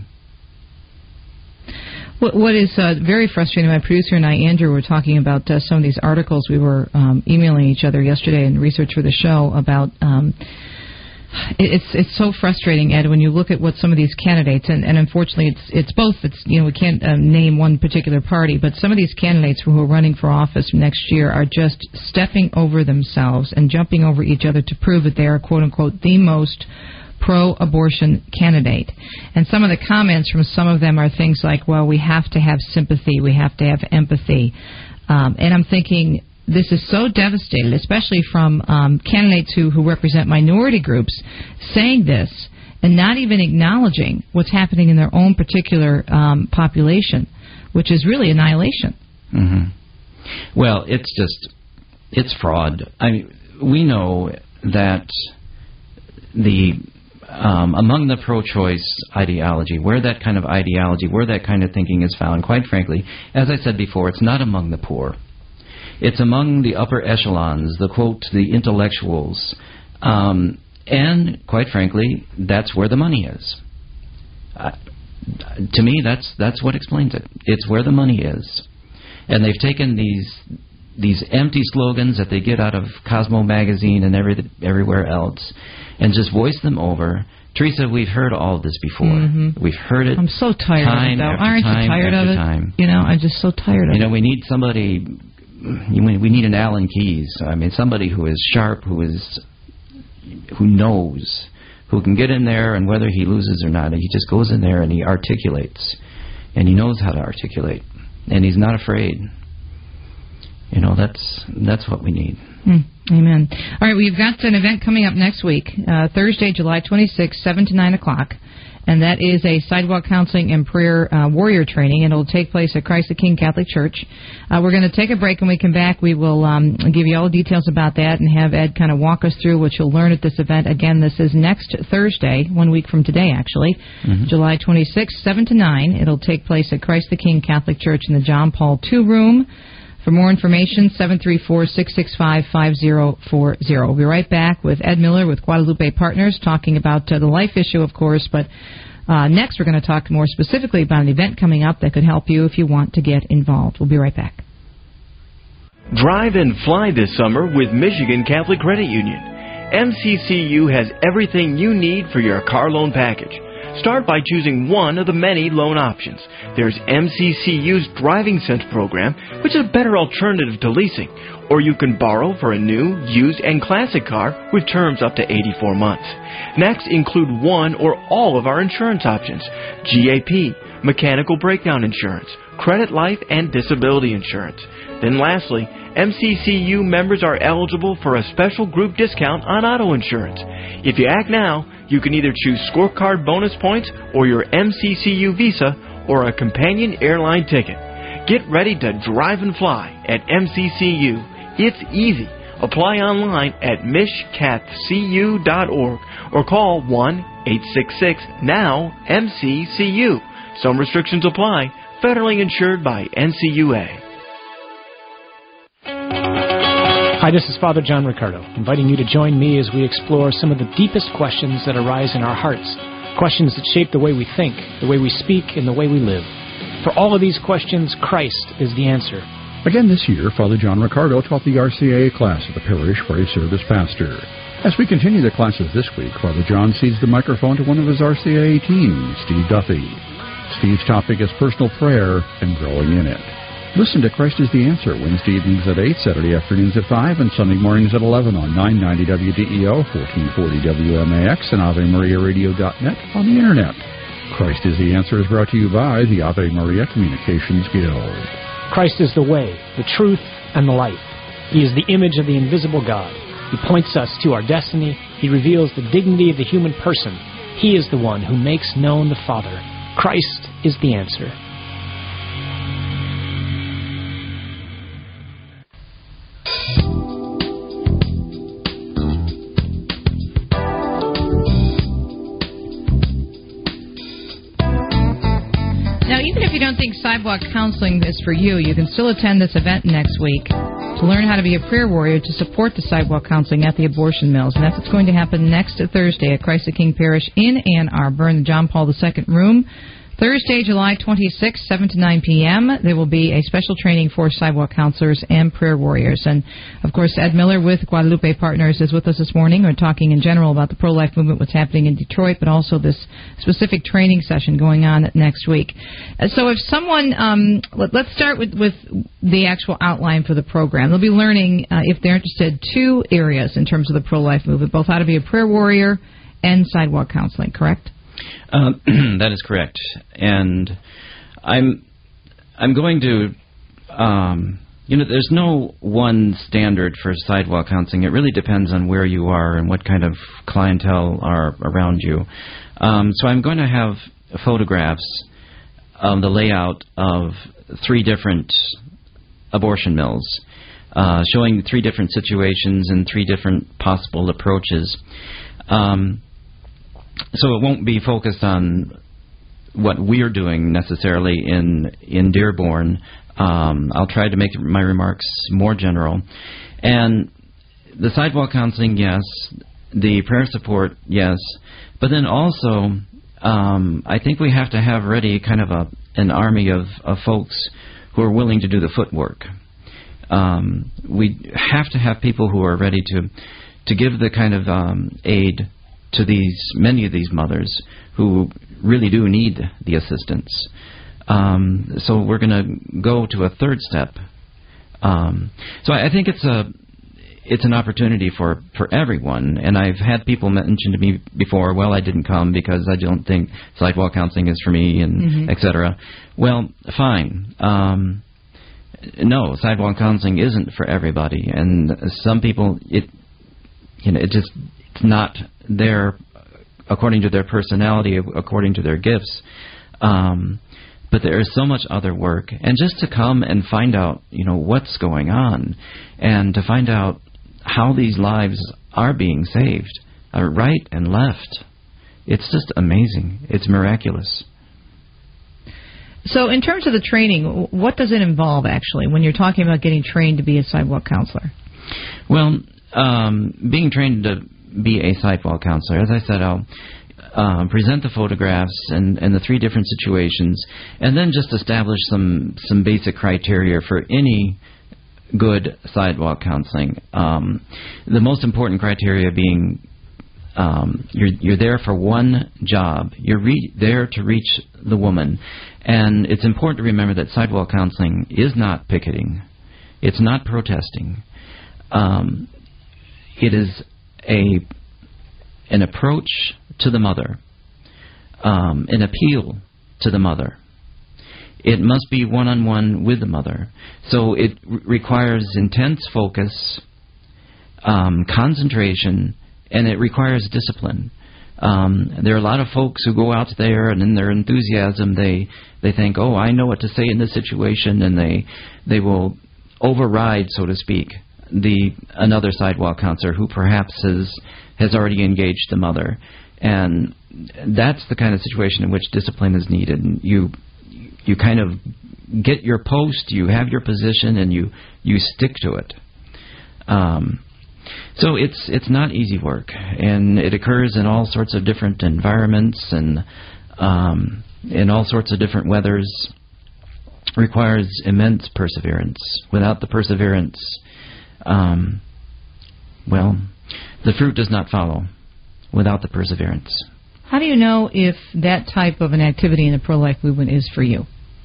What, what is uh, very frustrating, my producer and I, Andrew, were talking about uh, some of these articles we were um, emailing each other yesterday in research for the show about... Um, It's it's so frustrating, Ed, when you look at what some of these candidates, and, and unfortunately it's it's both. It's you know we can't um, name one particular party, but some of these candidates who are running for office next year are just stepping over themselves and jumping over each other to prove that they are, quote unquote, the most pro-abortion candidate. And some of the comments from some of them are things like, well, we have to have sympathy, we have to have empathy, um, and I'm thinking, this is so devastating, especially from um, candidates who, who represent minority groups, saying this and not even acknowledging what's happening in their own particular um, population, which is really annihilation. Mm-hmm. Well, it's just, it's fraud. I mean, we know that the um, among the pro-choice ideology, where that kind of ideology, where that kind of thinking is found, quite frankly, as I said before, it's not among the poor. It's among the upper echelons, the, quote, the intellectuals. Um, and, quite frankly, that's where the money is. Uh, to me, that's that's what explains it. It's where the money is. And they've taken these these empty slogans that they get out of Cosmo magazine and every, everywhere else and just voice them over. Teresa, we've heard all of this before. Mm-hmm. We've heard it. I'm so tired time of it, though. after Aren't time you tired after of it? Time. You know, I'm just so tired of it. You know, we need somebody... We need an Alan Keyes. I mean, somebody who is sharp, who is, who knows, who can get in there, and whether he loses or not, he just goes in there and he articulates, and he knows how to articulate, and he's not afraid. You know, that's that's what we need. Mm, amen. All right, we've got an event coming up next week, uh, Thursday, July twenty-sixth, seven to nine o'clock. And that is a sidewalk counseling and prayer uh, warrior training, and it will take place at Christ the King Catholic Church. Uh, we're going to take a break, and when we come back, we will um, give you all the details about that and have Ed kind of walk us through what you'll learn at this event. Again, this is next Thursday, one week from today, actually, mm-hmm. July twenty-sixth, seven to nine. It'll take place at Christ the King Catholic Church in the John Paul the Second room. For more information, seven three four, six six five, five zero four zero. We'll be right back with Ed Miller with Guadalupe Partners talking about uh, the life issue, of course, but uh, next we're going to talk more specifically about an event coming up that could help you if you want to get involved. We'll be right back. Drive and fly this summer with Michigan Catholic Credit Union. M C C U has everything you need for your car loan package. Start by choosing one of the many loan options. There's M C C U's Driving Sense program, which is a better alternative to leasing. Or you can borrow for a new, used, and classic car with terms up to eighty-four months. Next, include one or all of our insurance options. G A P, mechanical breakdown insurance, credit life, and disability insurance. Then lastly, M C C U members are eligible for a special group discount on auto insurance. If you act now, you can either choose scorecard bonus points or your M C C U Visa or a companion airline ticket. Get ready to drive and fly at M C C U. It's easy. Apply online at mish cath c u dot org or call one eight six six now M C C U. Some restrictions apply. Federally insured by N C U A. Hi, this is Father John Riccardo, inviting you to join me as we explore some of the deepest questions that arise in our hearts, questions that shape the way we think, the way we speak, and the way we live. For all of these questions, Christ is the answer. Again this year, Father John Riccardo taught the R C A class at the parish where he served as pastor. As we continue the classes this week, Father John cedes the microphone to one of his R C A team, Steve Duffy. Steve's topic is personal prayer and growing in it. Listen to Christ is the Answer Wednesday evenings at eight, Saturday afternoons at five, and Sunday mornings at eleven on nine ninety W D E O, fourteen forty W M A X, and Ave Maria Radio dot net on the Internet. Christ is the Answer is brought to you by the Ave Maria Communications Guild. Christ is the way, the truth, and the life. He is the image of the invisible God. He points us to our destiny. He reveals the dignity of the human person. He is the one who makes known the Father. Christ is the answer. Think sidewalk counseling is for you, you can still attend this event next week to learn how to be a prayer warrior to support the sidewalk counseling at the abortion mills. And that's what's going to happen next Thursday at Christ the King Parish in Ann Arbor in the John Paul the Second room. Thursday, July twenty-sixth, seven to nine p.m., there will be a special training for sidewalk counselors and prayer warriors. And, of course, Ed Miller with Guadalupe Partners is with us this morning. We're talking in general about the pro-life movement, what's happening in Detroit, but also this specific training session going on next week. So if someone, um, let, let's start with, with the actual outline for the program. They'll be learning, uh, if they're interested, two areas in terms of the pro-life movement, both how to be a prayer warrior and sidewalk counseling, correct? Uh, that is correct, and I'm I'm going to um, you know there's no one standard for sidewalk counseling. It really depends on where you are and what kind of clientele are around you. Um, so I'm going to have photographs of the layout of three different abortion mills, uh, showing three different situations and three different possible approaches. Um, So it won't be focused on what we're doing necessarily in in Dearborn. Um, I'll try to make my remarks more general. And the sidewalk counseling, yes. The prayer support, yes. But then also, um, I think we have to have ready kind of a an army of, of folks who are willing to do the footwork. Um, we have to have people who are ready to to give the kind of um, aid to these many of these mothers who really do need the assistance. Um, so we're going to go to a third step. Um, so I, I think it's a it's an opportunity for, for everyone. And I've had people mention to me before, well, I didn't come because I don't think sidewalk counseling is for me, and mm-hmm. et cetera. Well, fine. Um, no, sidewalk counseling isn't for everybody, and some people, it, you know, it just it's not their, according to their personality, according to their gifts. Um, but there is so much other work, and just to come and find out, you know, what's going on, and to find out how these lives are being saved, uh, right and left. It's just amazing. It's miraculous. So in terms of the training, what does it involve, actually, when you're talking about getting trained to be a sidewalk counselor? Well, um, being trained to be a sidewalk counselor, as I said, I'll uh, present the photographs and, and the three different situations, and then just establish some, some basic criteria for any good sidewalk counseling. Um, the most important criteria being um, you're, you're there for one job. You're re- there to reach the woman. And it's important to remember that sidewalk counseling is not picketing. It's not protesting. Um, it is a an approach to the mother, um, an appeal to the mother. It must be one-on-one with the mother. So it r- requires intense focus, um, concentration, and it requires discipline. Um, there are a lot of folks who go out there and in their enthusiasm they they think, oh, I know what to say in this situation, and they they will override, so to speak, the another sidewalk counselor who perhaps has has already engaged the mother. And that's the kind of situation in which discipline is needed. And you you kind of get your post, you have your position, and you, you stick to it. Um, so it's it's not easy work, and it occurs in all sorts of different environments and um, in all sorts of different weathers. Requires immense perseverance. Without the perseverance, um, well, the fruit does not follow without the perseverance. How do you know if that type of an activity in the pro-life movement is for you?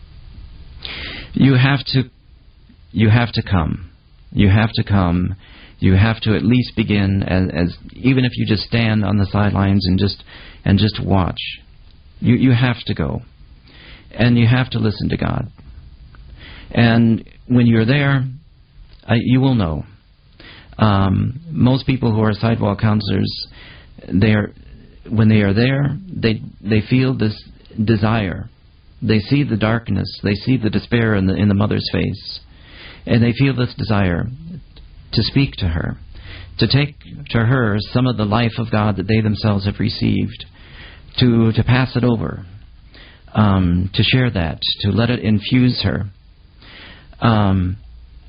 You have to, you have to come. You have to come. You have to at least begin as, as even if you just stand on the sidelines and just and just watch. You you have to go, and you have to listen to God. And when you're there, uh, you will know. Um, most people who are sidewalk counselors, they're when they are there, they they feel this desire. They see the darkness. They see the despair in the in the mother's face, and they feel this desire to speak to her, to take to her some of the life of God that they themselves have received, to to pass it over, um, to share that, to let it infuse her. Um,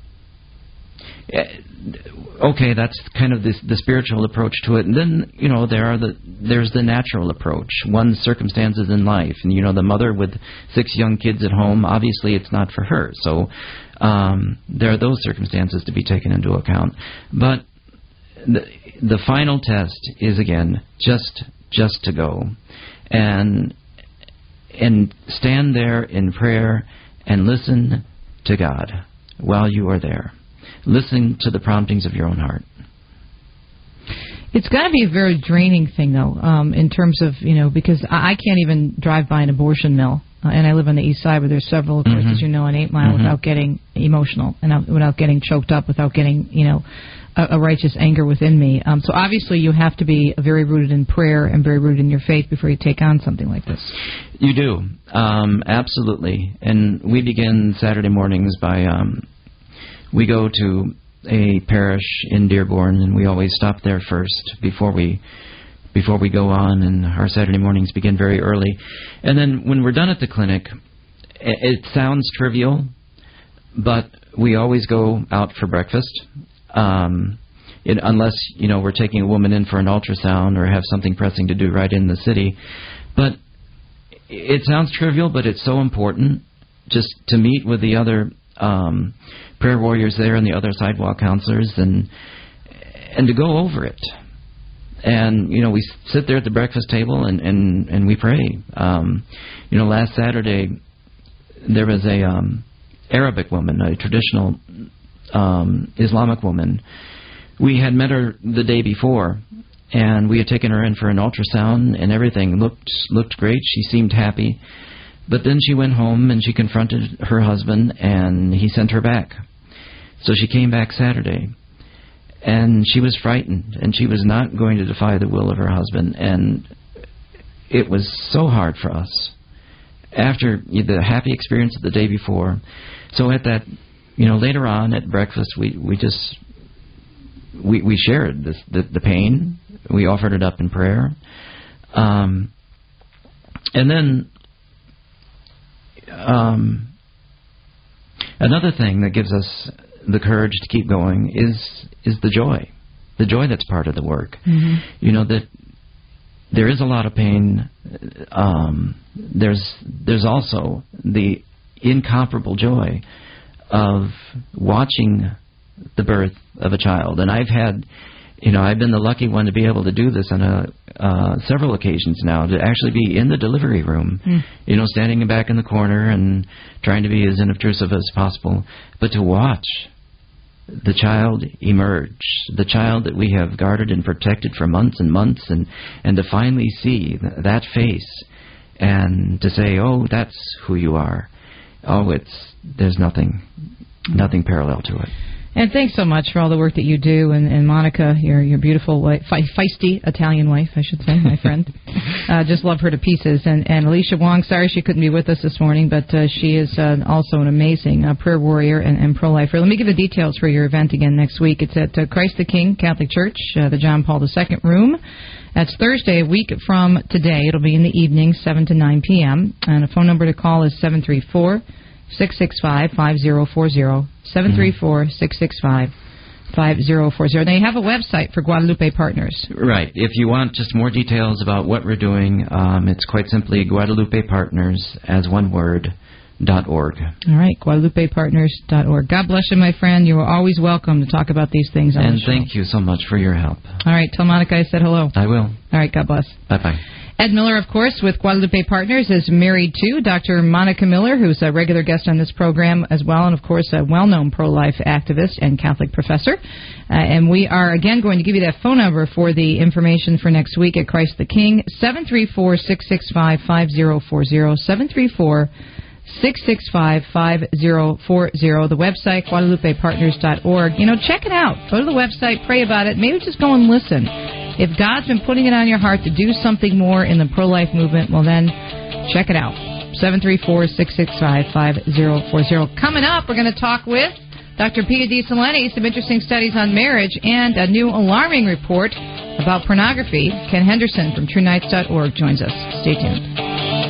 okay, that's kind of this, the spiritual approach to it. And then, you know, there are the there's the natural approach. One's circumstances in life. And, you know, the mother with six young kids at home, obviously it's not for her. So um, there are those circumstances to be taken into account. But the, the final test is, again, just just to go. And and stand there in prayer and listen to God while you are there. Listen to the promptings of your own heart. It's got to be a very draining thing, though, um, in terms of, you know, because I, I can't even drive by an abortion mill, uh, and I live on the east side where there's several, of course, Mm-hmm. as you know, on eight Mile Mm-hmm. without getting emotional and out, without getting choked up, without getting, you know, a, a righteous anger within me. Um, so obviously you have to be very rooted in prayer and very rooted in your faith before you take on something like this. You do, um, absolutely. And we begin Saturday mornings by... Um, We go to a parish in Dearborn, and we always stop there first before we before we go on, and our Saturday mornings begin very early. And then when we're done at the clinic, it sounds trivial, but we always go out for breakfast, um, it, unless, you know, we're taking a woman in for an ultrasound or have something pressing to do right in the city. But it sounds trivial, but it's so important just to meet with the other Um, prayer warriors there and the other sidewalk counselors, and and to go over it. And, you know, we sit there at the breakfast table and, and, and we pray. Um, you know, last Saturday there was a um, Arabic woman, a traditional um, Islamic woman. We had met her the day before, and we had taken her in for an ultrasound, and everything looked looked great. She seemed happy. But then she went home and she confronted her husband, and he sent her back. So she came back Saturday, and she was frightened, and she was not going to defy the will of her husband. And it was so hard for us after the happy experience of the day before. So at that, you know, later on at breakfast, we, we just, we, we shared this, the, the pain. We offered it up in prayer. Um, and then um, another thing that gives us the courage to keep going is is the joy, the joy that's part of the work. Mm-hmm. You know, that there is a lot of pain. Um, there's there's also the incomparable joy of watching the birth of a child. And I've had, you know, I've been the lucky one to be able to do this on a, uh, several occasions now, to actually be in the delivery room, mm. you know, standing back in the corner and trying to be as inobtrusive as possible, but to watch the child emerge, the child that we have guarded and protected for months and months, and, and to finally see th- that face and to say, oh, that's who you are. Oh, it's there's nothing, nothing parallel to it. And thanks so much for all the work that you do. And, and Monica, your your beautiful, wife, feisty Italian wife, I should say, my friend. uh, just love her to pieces. And, and Alicia Wong, sorry she couldn't be with us this morning, but uh, she is uh, also an amazing uh, prayer warrior and, and pro-lifer. Let me give the details for your event again next week. It's at uh, Christ the King Catholic Church, uh, the John Paul the Second room. That's Thursday, a week from today. It'll be in the evening, seven to nine p.m. And a phone number to call is seven three four, six six five, five zero four zero, seven three four, six six five, five zero four zero. They have a website for Guadalupe Partners. Right. If you want just more details about what we're doing, um, it's quite simply Guadalupe Partners, as one word, dot org. All right, Guadalupe Partners dot org. God bless you, my friend. You are always welcome to talk about these things on and the show. And thank you so much for your help. All right, tell Monica I said hello. I will. All right, God bless. Bye-bye. Ed Miller, of course, with Guadalupe Partners, is married to Doctor Monica Miller, who's a regular guest on this program as well, and, of course, a well-known pro-life activist and Catholic professor. Uh, and we are, again, going to give you that phone number for the information for next week at Christ the King, seven three four, six six five, five zero four zero, seven three four, six six five, five zero four zero. The website, Guadalupe Partners dot org. You know, check it out. Go to the website, pray about it. Maybe just go and listen. If God's been putting it on your heart to do something more in the pro-life movement, well then, check it out. seven three four, six six five, five zero four zero. Coming up, we're going to talk with Doctor Pia DeSaleni, some interesting studies on marriage, and a new alarming report about pornography. Ken Henderson from True Nights dot org joins us. Stay tuned.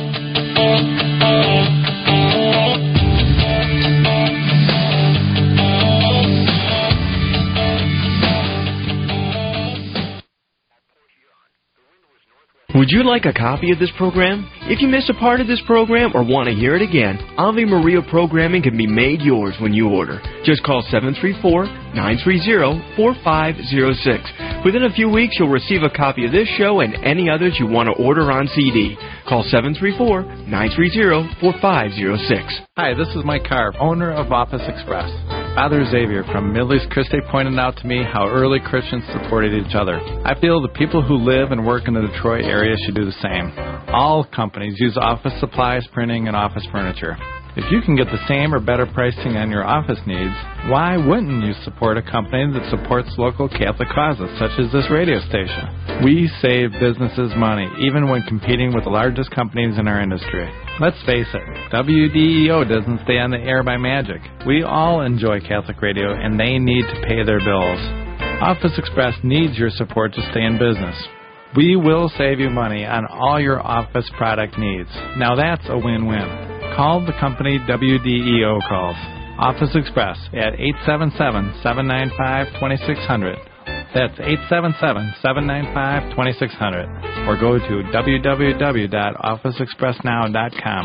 Would you like a copy of this program? If you missed a part of this program or want to hear it again, Ave Maria programming can be made yours when you order. Just call seven three four, nine three zero, four five zero six. Within a few weeks, you'll receive a copy of this show and any others you want to order on C D. Call seven three four, nine three zero, four five zero six. Hi, this is Mike Carr, owner of Office Express. Father Xavier from Middle East Christi pointed out to me how early Christians supported each other. I feel the people who live and work in the Detroit area should do the same. All companies use office supplies, printing, and office furniture. If you can get the same or better pricing on your office needs, why wouldn't you support a company that supports local Catholic causes, such as this radio station? We save businesses money, even when competing with the largest companies in our industry. Let's face it, W D E O doesn't stay on the air by magic. We all enjoy Catholic radio, and they need to pay their bills. Office Express needs your support to stay in business. We will save you money on all your office product needs. Now that's a win-win. Call the company W D E O calls. Office Express at eight seven seven, seven nine five, two six zero zero. That's eight seven seven, seven nine five, two six zero zero. Or go to w w w dot office express now dot com.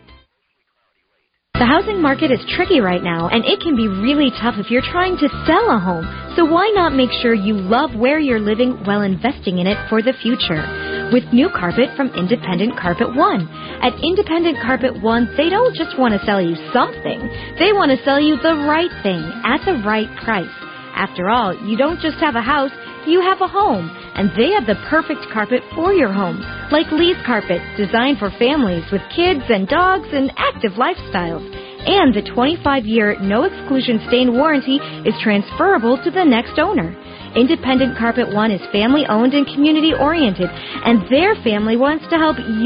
The housing market is tricky right now, and it can be really tough if you're trying to sell a home. So why not make sure you love where you're living while investing in it for the future? With new carpet from Independent Carpet One. At Independent Carpet One, they don't just want to sell you something. They want to sell you the right thing at the right price. After all, you don't just have a house, you have a home. and they have the perfect carpet for your home, like Lee's Carpet, designed for families with kids and dogs and active lifestyles. And the twenty-five year no-exclusion stain warranty is transferable to the next owner. Independent Carpet One is family-owned and community-oriented, and their family wants to help you